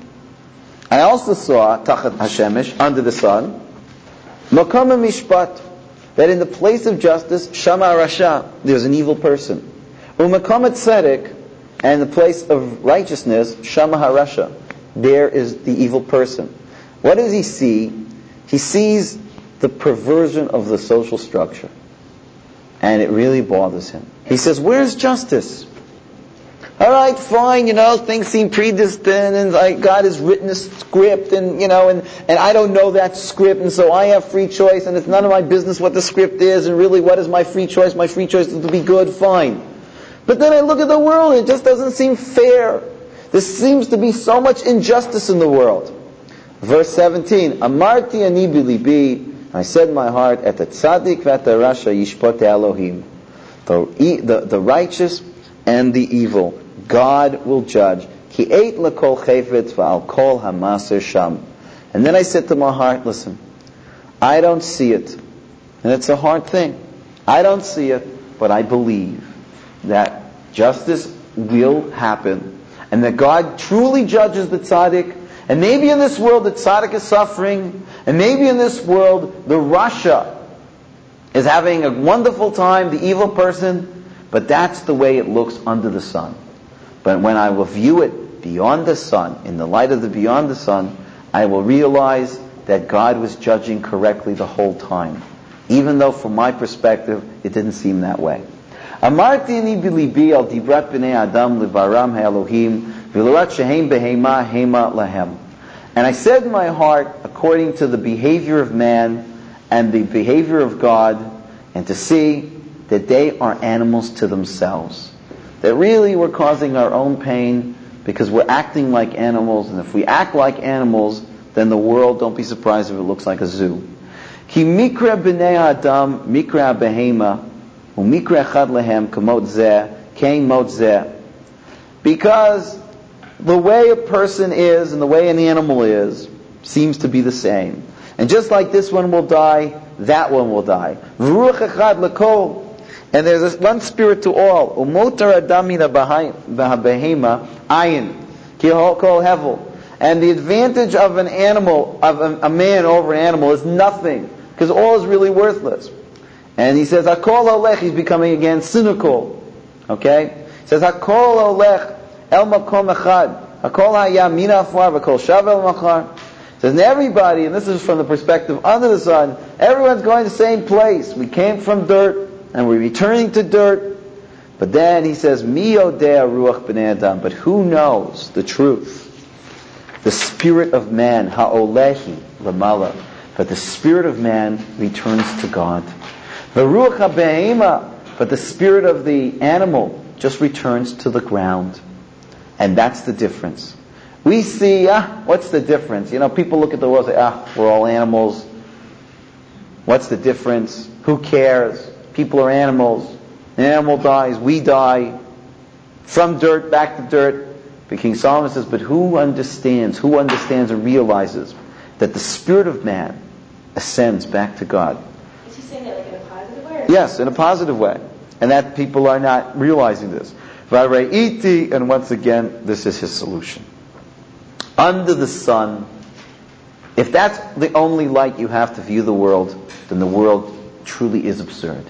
I also saw, tachat hashemesh, under the sun, makam mishpat, that in the place of justice, shama rasha, there's an evil person. Umakam tzedek, and in the place of righteousness, shama harasha, there is the evil person. What does he see? He sees the perversion of the social structure. And it really bothers him. He says, where's justice? Alright, fine, you know, things seem predestined, and like God has written a script, and, you know, and, and I don't know that script, and so I have free choice, and it's none of my business what the script is, and really what is my free choice? My free choice is to be good, fine. But then I look at the world, and it just doesn't seem fair. There seems to be so much injustice in the world. Verse seventeen, Amarti ani bilibi, I said in my heart, at the tzaddik v'at rasha yishpot Elohim. The, the, the righteous and the evil, God will judge. Ki eit lekol chayvetz v'al kol hamaser sham. And then I said to my heart, listen, I don't see it. And it's a hard thing. I don't see it, but I believe that justice will happen. And that God truly judges the tzaddik. And maybe in this world the tzaddik is suffering. And maybe in this world the rasha is having a wonderful time, the evil person. But that's the way it looks under the sun. But when I will view it beyond the sun, in the light of the beyond the sun, I will realize that God was judging correctly the whole time. Even though from my perspective it didn't seem that way. Amarti ani bilibi al dibrat b'nei adam levaram ha'elohim v'lorat shehem behema hema lahem. And I said in my heart, according to the behavior of man and the behavior of God, and to see that they are animals to themselves. That really we're causing our own pain because we're acting like animals, and if we act like animals, then the world, don't be surprised if it looks like a zoo. Ki mikra b'nei adam mikra behema. Because the way a person is and the way an animal is seems to be the same. And just like this one will die, that one will die. And there's one spirit to all. And the advantage of an animal, of a, a man over an animal, is nothing, because all is really worthless. And he says, Hakol olech, he's becoming again cynical. Okay? He says, Hakol olech el makom echad, Hakol haya min afar, v'kol shav el machar. He says, and everybody, and this is from the perspective under the sun, everyone's going to the same place. We came from dirt, and we're returning to dirt. But then he says, Mi yodea ruach b'nei adam, but who knows the truth? The spirit of man, ha'olehi lamala, but the spirit of man returns to God. The ruach ha'be'ema, but the spirit of the animal just returns to the ground. And that's the difference. We see, ah, what's the difference? You know, people look at the world and say, ah, we're all animals. What's the difference? Who cares? People are animals. An animal dies, we die. From dirt, back to dirt. But King Solomon says, but who understands, who understands and realizes that the spirit of man ascends back to God? Is he saying that like in a positive way? Yes, in a positive way. And that people are not realizing this. Vare'iti, and once again, this is his solution. Under the sun, if that's the only light you have to view the world, then the world truly is absurd.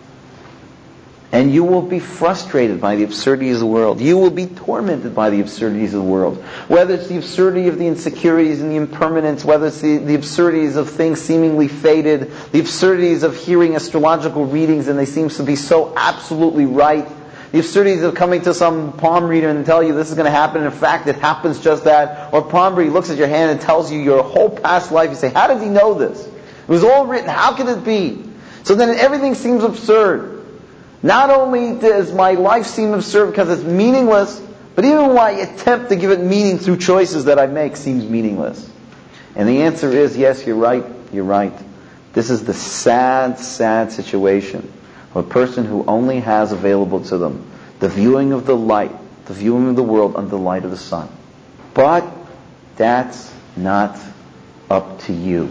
And you will be frustrated by the absurdities of the world. You will be tormented by the absurdities of the world. Whether it's the absurdity of the insecurities and the impermanence, whether it's the, the absurdities of things seemingly fated, the absurdities of hearing astrological readings and they seem to be so absolutely right, the absurdities of coming to some palm reader and tell you this is going to happen, and in fact it happens just that, or palm reader looks at your hand and tells you your whole past life. You say, how did he know this? It was all written. How could it be? So then everything seems absurd. Not only does my life seem absurd because it's meaningless, but even when I attempt to give it meaning through choices that I make seems meaningless. And the answer is, yes, you're right, you're right. This is the sad, sad situation of a person who only has available to them the viewing of the light, the viewing of the world under the light of the sun. But that's not up to you.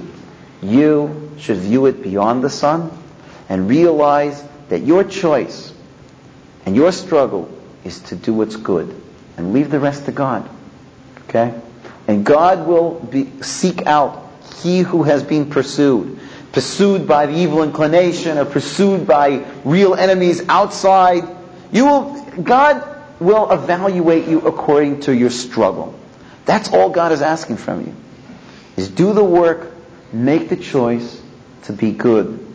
You should view it beyond the sun and realize that your choice and your struggle is to do what's good and leave the rest to God. Okay? And God will be, seek out he who has been pursued. Pursued by the evil inclination or pursued by real enemies outside. You will, God will evaluate you according to your struggle. That's all God is asking from you. Is do the work, make the choice to be good,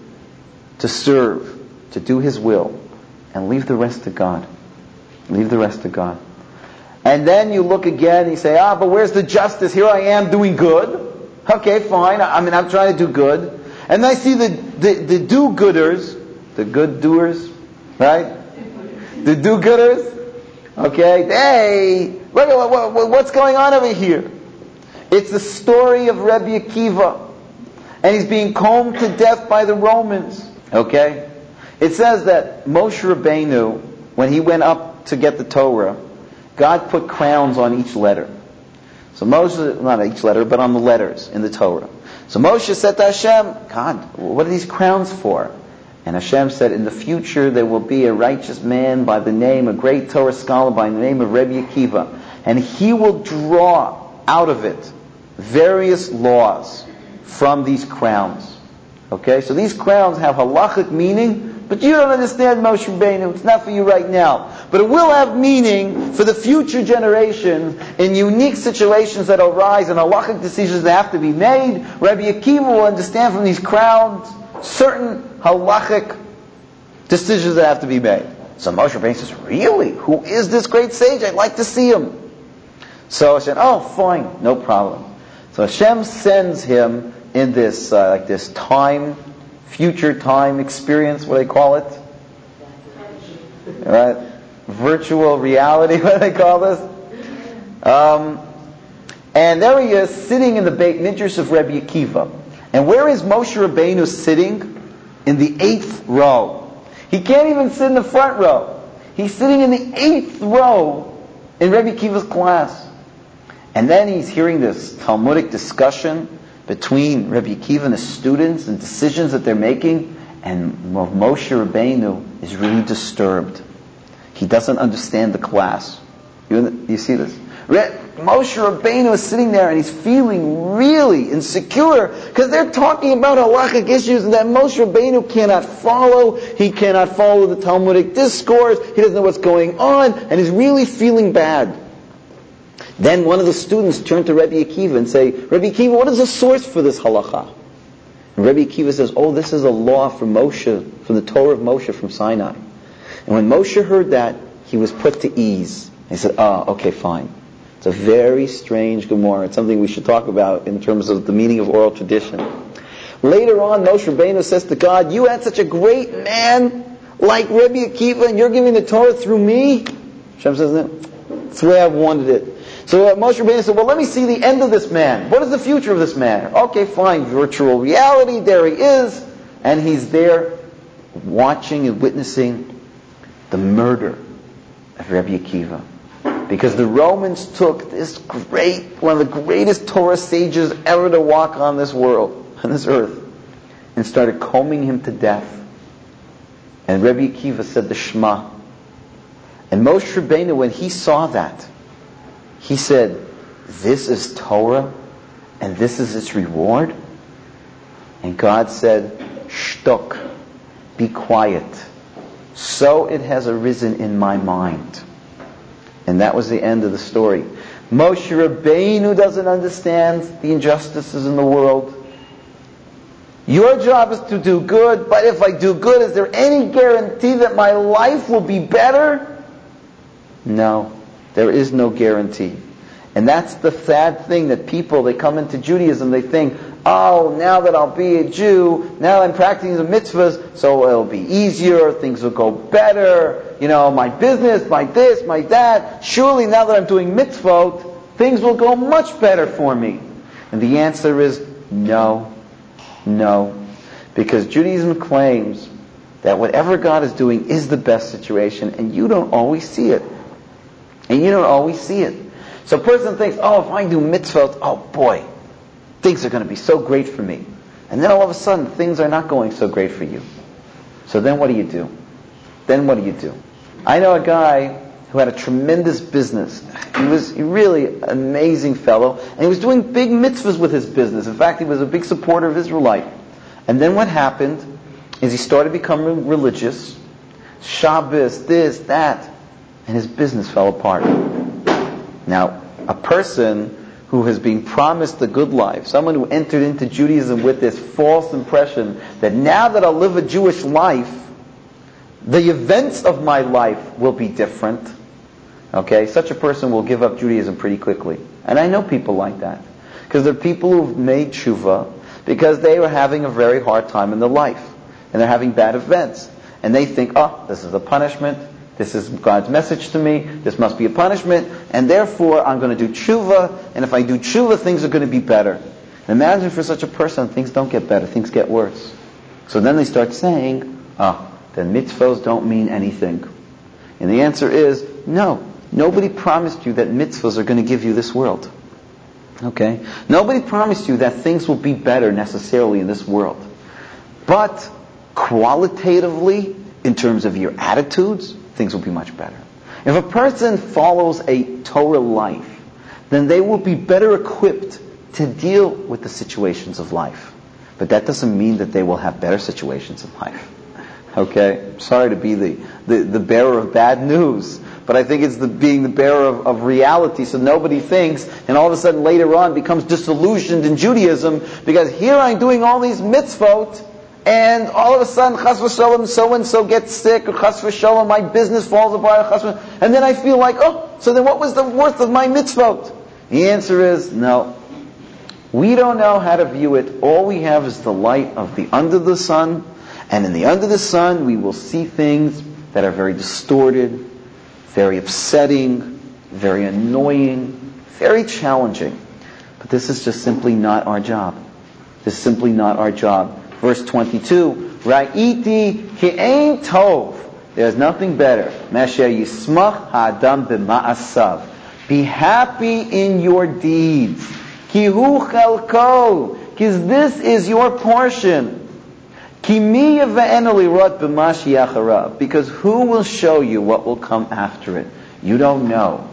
to serve, to do His will, and leave the rest to God. Leave the rest to God. And then you look again and you say, ah, but where's the justice? Here I am doing good. Okay, fine. I mean, I'm trying to do good. And then I see the, the, the do-gooders, the good doers, right? The do-gooders. Okay, hey, look at what, what, what's going on over here. It's the story of Rebbe Akiva. And he's being combed to death by the Romans. Okay? It says that Moshe Rabbeinu, when he went up to get the Torah, God put crowns on each letter. So Moshe, not each letter, but on the letters in the Torah. So Moshe said to Hashem, God, what are these crowns for? And Hashem said, in the future there will be a righteous man by the name, a great Torah scholar by the name of Rebbe Akiva. And he will draw out of it various laws from these crowns. Okay, so these crowns have halachic meaning, but you don't understand Moshe Rabbeinu. It's not for you right now. But it will have meaning for the future generation in unique situations that arise and halachic decisions that have to be made. Rabbi Akiva will understand from these crowns certain halachic decisions that have to be made. So Moshe Rabbeinu says, really? Who is this great sage? I'd like to see him. So Hashem, oh, fine, no problem. So Hashem sends him in this, uh, like this time, future time experience, what do they call it? Right? Virtual reality, what do they call this? Um, and there he is, sitting in the Beit Midrash of Rebbe Akiva. And where is Moshe Rabbeinu sitting? In the eighth row. He can't even sit in the front row. He's sitting in the eighth row in Rebbe Akiva's class. And then he's hearing this Talmudic discussion between Rebbe Akiva and the students and decisions that they're making, and Moshe Rabbeinu is really disturbed. He doesn't understand the class. You, you see this? Moshe Rabbeinu is sitting there and he's feeling really insecure because they're talking about halachic issues that Moshe Rabbeinu cannot follow. He cannot follow the Talmudic discourse. He doesn't know what's going on, and he's really feeling bad. Then one of the students turned to Rebbe Akiva and say, Rebbe Akiva, what is the source for this halacha? And Rebbe Akiva says, oh, this is a law from Moshe, from the Torah of Moshe from Sinai. And when Moshe heard that, he was put to ease. He said, oh, okay, fine. It's a very strange Gemara. It's something we should talk about in terms of the meaning of oral tradition. Later on, Moshe Rabbeinu says to God, you had such a great man like Rebbe Akiva, and you're giving the Torah through me? Hashem says, no, that's the way I've wanted it. So Moshe Rabbeinu said, well, let me see the end of this man. What is the future of this man? Okay, fine, virtual reality, there he is. And he's there watching and witnessing the murder of Rebbe Akiva. Because the Romans took this great, one of the greatest Torah sages ever to walk on this world, on this earth, and started combing him to death. And Rebbe Akiva said the Shema. And Moshe Rabbeinu, when he saw that, he said, this is Torah, and this is its reward? And God said, Shtok, be quiet. So it has arisen in my mind. And that was the end of the story. Moshe Rabbeinu doesn't understand the injustices in the world. Your job is to do good, but if I do good, is there any guarantee that my life will be better? No, there is no guarantee. And that's the sad thing, that people, they come into Judaism, they think, oh, now that I'll be a Jew, now I'm practicing the mitzvahs, so it'll be easier, things will go better, you know, my business, my this, my that. Surely now that I'm doing mitzvot, things will go much better for me. And the answer is no, no. Because Judaism claims that whatever God is doing is the best situation, and you don't always see it. And you don't always see it. So a person thinks, oh, if I do mitzvot, oh boy, things are going to be so great for me. And then all of a sudden, things are not going so great for you. So then what do you do? Then what do you do? I know a guy who had a tremendous business. He was a really amazing fellow, and he was doing big mitzvahs with his business. In fact, he was a big supporter of Israelite. And then what happened is he started becoming religious. Shabbos, this, that, and his business fell apart. Now, a person who has been promised a good life, someone who entered into Judaism with this false impression that now that I'll live a Jewish life, the events of my life will be different. Okay, such a person will give up Judaism pretty quickly. And I know people like that. Because they're people who've made tshuva because they were having a very hard time in their life. And they're having bad events. And they think, oh, this is a punishment. This is God's message to me. This must be a punishment. And therefore, I'm going to do tshuva. And if I do tshuva, things are going to be better. And imagine for such a person, things don't get better. Things get worse. So then they start saying, oh, then mitzvahs don't mean anything. And the answer is, no. Nobody promised you that mitzvahs are going to give you this world. Okay? Nobody promised you that things will be better necessarily in this world. But qualitatively, in terms of your attitudes, things will be much better. If a person follows a Torah life, then they will be better equipped to deal with the situations of life. But that doesn't mean that they will have better situations in life. Okay? I'm sorry to be the, the, the bearer of bad news, but I think it's the being the bearer of, of reality, so nobody thinks, and all of a sudden later on becomes disillusioned in Judaism, because here I'm doing all these mitzvot, and all of a sudden, chas v'shalom, so-and-so gets sick, or chas v'shalom, my business falls apart, chas v'shalom, and then I feel like, oh, so then what was the worth of my mitzvot? The answer is, no. We don't know how to view it. All we have is the light of the under the sun, and in the under the sun, we will see things that are very distorted, very upsetting, very annoying, very challenging. But this is just simply not our job. This is simply not our job. Verse twenty-two, Ra'iti ki'ein tov. There's nothing better. Masher yismach ha'adam b'ma'asav. Be happy in your deeds. Ki hu chelko. Because this is your portion. Ki mi yave'enu lirot b'mashi acharav. Because who will show you what will come after it? You don't know.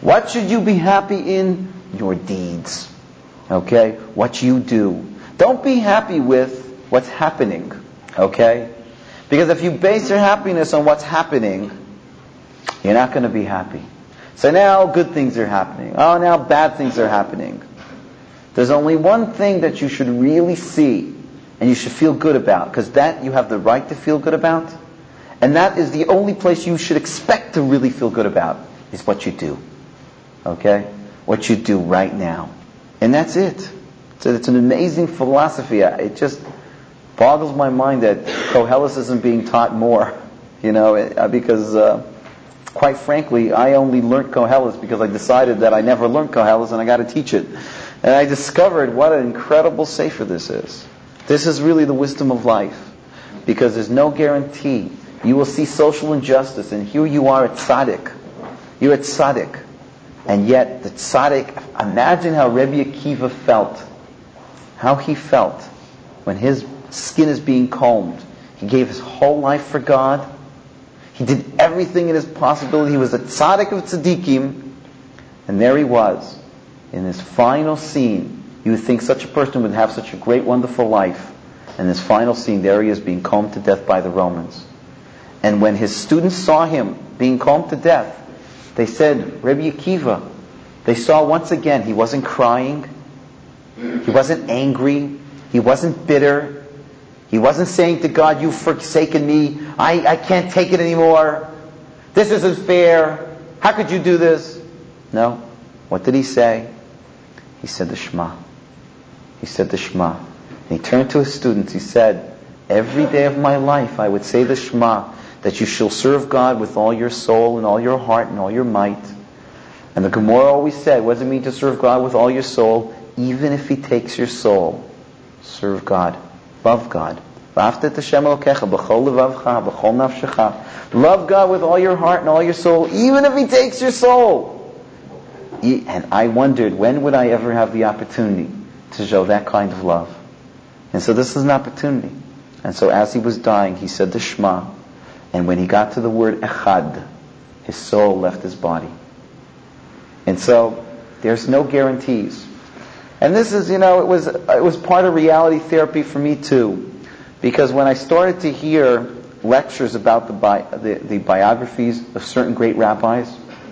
What should you be happy in? Your deeds. Okay? What you do. Don't be happy with what's happening. Okay? Because if you base your happiness on what's happening, you're not going to be happy. So now good things are happening. Oh, now bad things are happening. There's only one thing that you should really see and you should feel good about, because that you have the right to feel good about. And that is the only place you should expect to really feel good about, is what you do. Okay? What you do right now. And that's it. So it's an amazing philosophy. It just boggles my mind that Koheles isn't being taught more. You know, because uh, quite frankly, I only learned Koheles because I decided that I never learned Koheles and I got to teach it. And I discovered what an incredible sefer this is. This is really the wisdom of life. Because there's no guarantee. You will see social injustice, and here you are at tzaddik. You're at tzaddik. And yet, the tzaddik, imagine how Rebbe Akiva felt. How he felt when his skin is being combed. He gave his whole life for God. He did everything in his possibility. He was a tzaddik of tzaddikim. And there he was, in this final scene. You would think such a person would have such a great, wonderful life. And this final scene, there he is being combed to death by the Romans. And when his students saw him being combed to death, they said, Rebbe Akiva, they saw once again he wasn't crying, he wasn't angry, he wasn't bitter, he wasn't saying to God, you've forsaken me, I, I can't take it anymore, this isn't fair, how could you do this? No. What did he say? He said the Shema. He said the Shema. And he turned to his students, he said, every day of my life I would say the Shema, that you shall serve God with all your soul and all your heart and all your might. And the Gemara always said, what does it mean to serve God with all your soul? Even if He takes your soul, serve God. Love God. Love God with all your heart and all your soul, even if He takes your soul. And I wondered, when would I ever have the opportunity to show that kind of love? And so this is an opportunity. And so as he was dying, he said the Shema. And when he got to the word Echad, his soul left his body. And so there's no guarantees. And this is, you know, it was it was part of reality therapy for me too. Because when I started to hear lectures about the, bi- the, the biographies of certain great rabbis,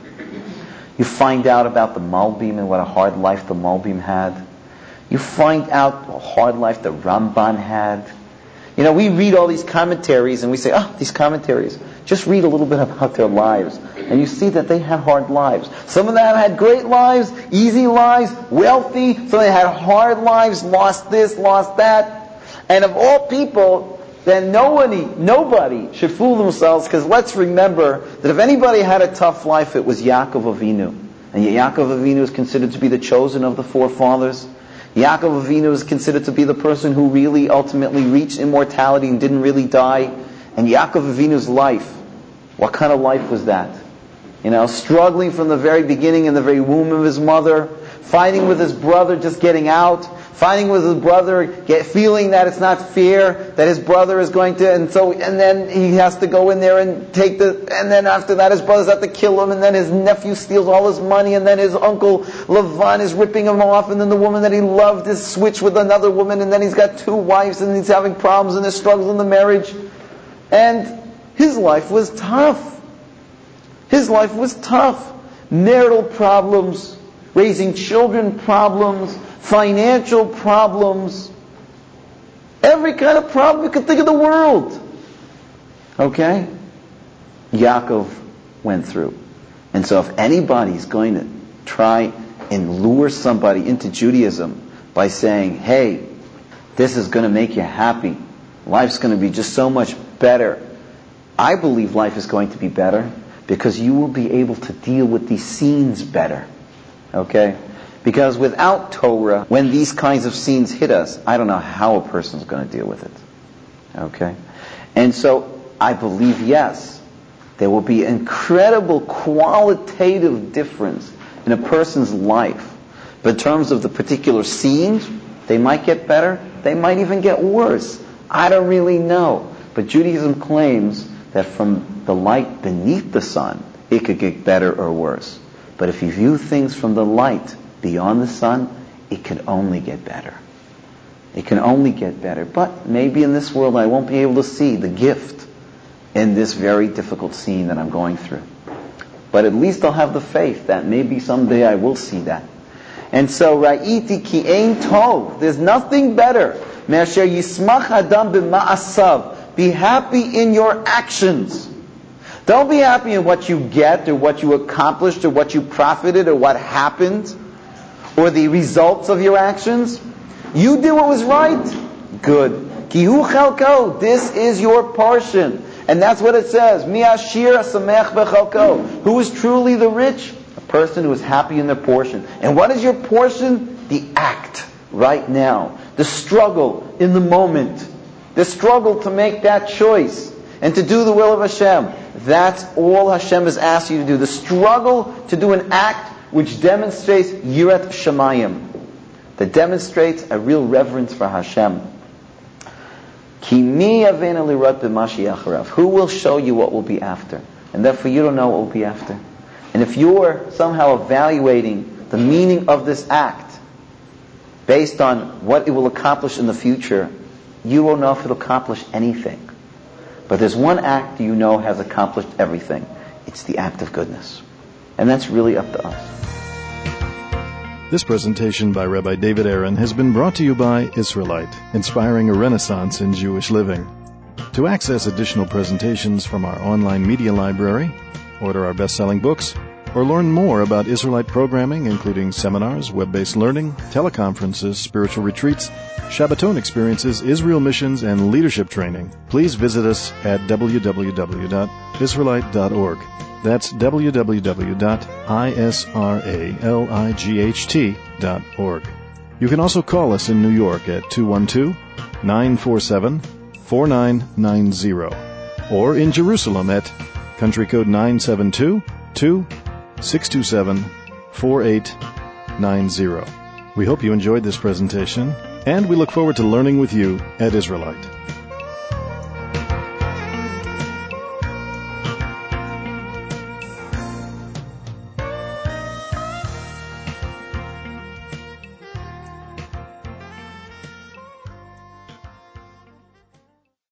you find out about the Malbim and what a hard life the Malbim had. You find out what a hard life the Ramban had. You know, we read all these commentaries and we say, oh, these commentaries. Just read a little bit about their lives. And you see that they had hard lives. Some of them had great lives, easy lives, wealthy. Some of them had hard lives, lost this, lost that. And of all people, then nobody, nobody should fool themselves, because let's remember that if anybody had a tough life, it was Yaakov Avinu. And Yaakov Avinu is considered to be the chosen of the forefathers. Yaakov Avinu is considered to be the person who really ultimately reached immortality and didn't really die. And Yaakov Avinu's life, what kind of life was that? You know, struggling from the very beginning in the very womb of his mother, fighting with his brother, just getting out, fighting with his brother, get, feeling that it's not fair, that his brother is going to, and so, and then he has to go in there and take the, and then after that his brothers have to kill him, and then his nephew steals all his money, and then his uncle Lavan is ripping him off, and then the woman that he loved is switched with another woman, and then he's got two wives, and he's having problems, and there's struggles in the marriage. And his life was tough. His life was tough. Marital problems, raising children problems, financial problems, every kind of problem you could think of the world. Okay? Yaakov went through. And so if anybody's going to try and lure somebody into Judaism by saying, hey, this is going to make you happy, life's going to be just so much better, I believe life is going to be better because you will be able to deal with these scenes better. Okay? Because without Torah, when these kinds of scenes hit us, I don't know how a person's going to deal with it. Okay? And so, I believe, yes, there will be incredible qualitative difference in a person's life. But in terms of the particular scenes, they might get better, they might even get worse. I don't really know. But Judaism claims that from the light beneath the sun, it could get better or worse. But if you view things from the light beyond the sun, it can only get better. It can only get better. But maybe in this world I won't be able to see the gift in this very difficult scene that I'm going through. But at least I'll have the faith that maybe someday I will see that. And so, Ra'iti ki ein tov. There's nothing better. Me'asher yismach adam b'ma'asav. Be happy in your actions. Don't be happy in what you get or what you accomplished or what you profited or what happened or the results of your actions. You did what was right. Good. Ki hu chelko. This is your portion. And that's what it says. Mi ashir asamech b'chelko. Who is truly the rich? A person who is happy in their portion. And what is your portion? The act right now. The struggle in the moment. The struggle to make that choice and to do the will of Hashem. That's all Hashem has asked you to do. The struggle to do an act which demonstrates Yirat Shamayim. That demonstrates a real reverence for Hashem. Who will show you what will be after? And therefore you don't know what will be after. And if you're somehow evaluating the meaning of this act based on what it will accomplish in the future, you won't know if it'll accomplish anything. But there's one act you know has accomplished everything. It's the act of goodness. And that's really up to us. This presentation by Rabbi David Aaron has been brought to you by Israelite, inspiring a renaissance in Jewish living. To access additional presentations from our online media library, order our best-selling books, or learn more about Israelite programming, including seminars, web-based learning, teleconferences, spiritual retreats, Shabbaton experiences, Israel missions, and leadership training, please visit us at w w w dot israelite dot org. That's w w w dot israelight dot org. You can also call us in New York at two one two, nine four seven, four nine nine zero or in Jerusalem at country code nine seven two, two six two seven, four eight nine zero. We hope you enjoyed this presentation, and we look forward to learning with you at Israelite.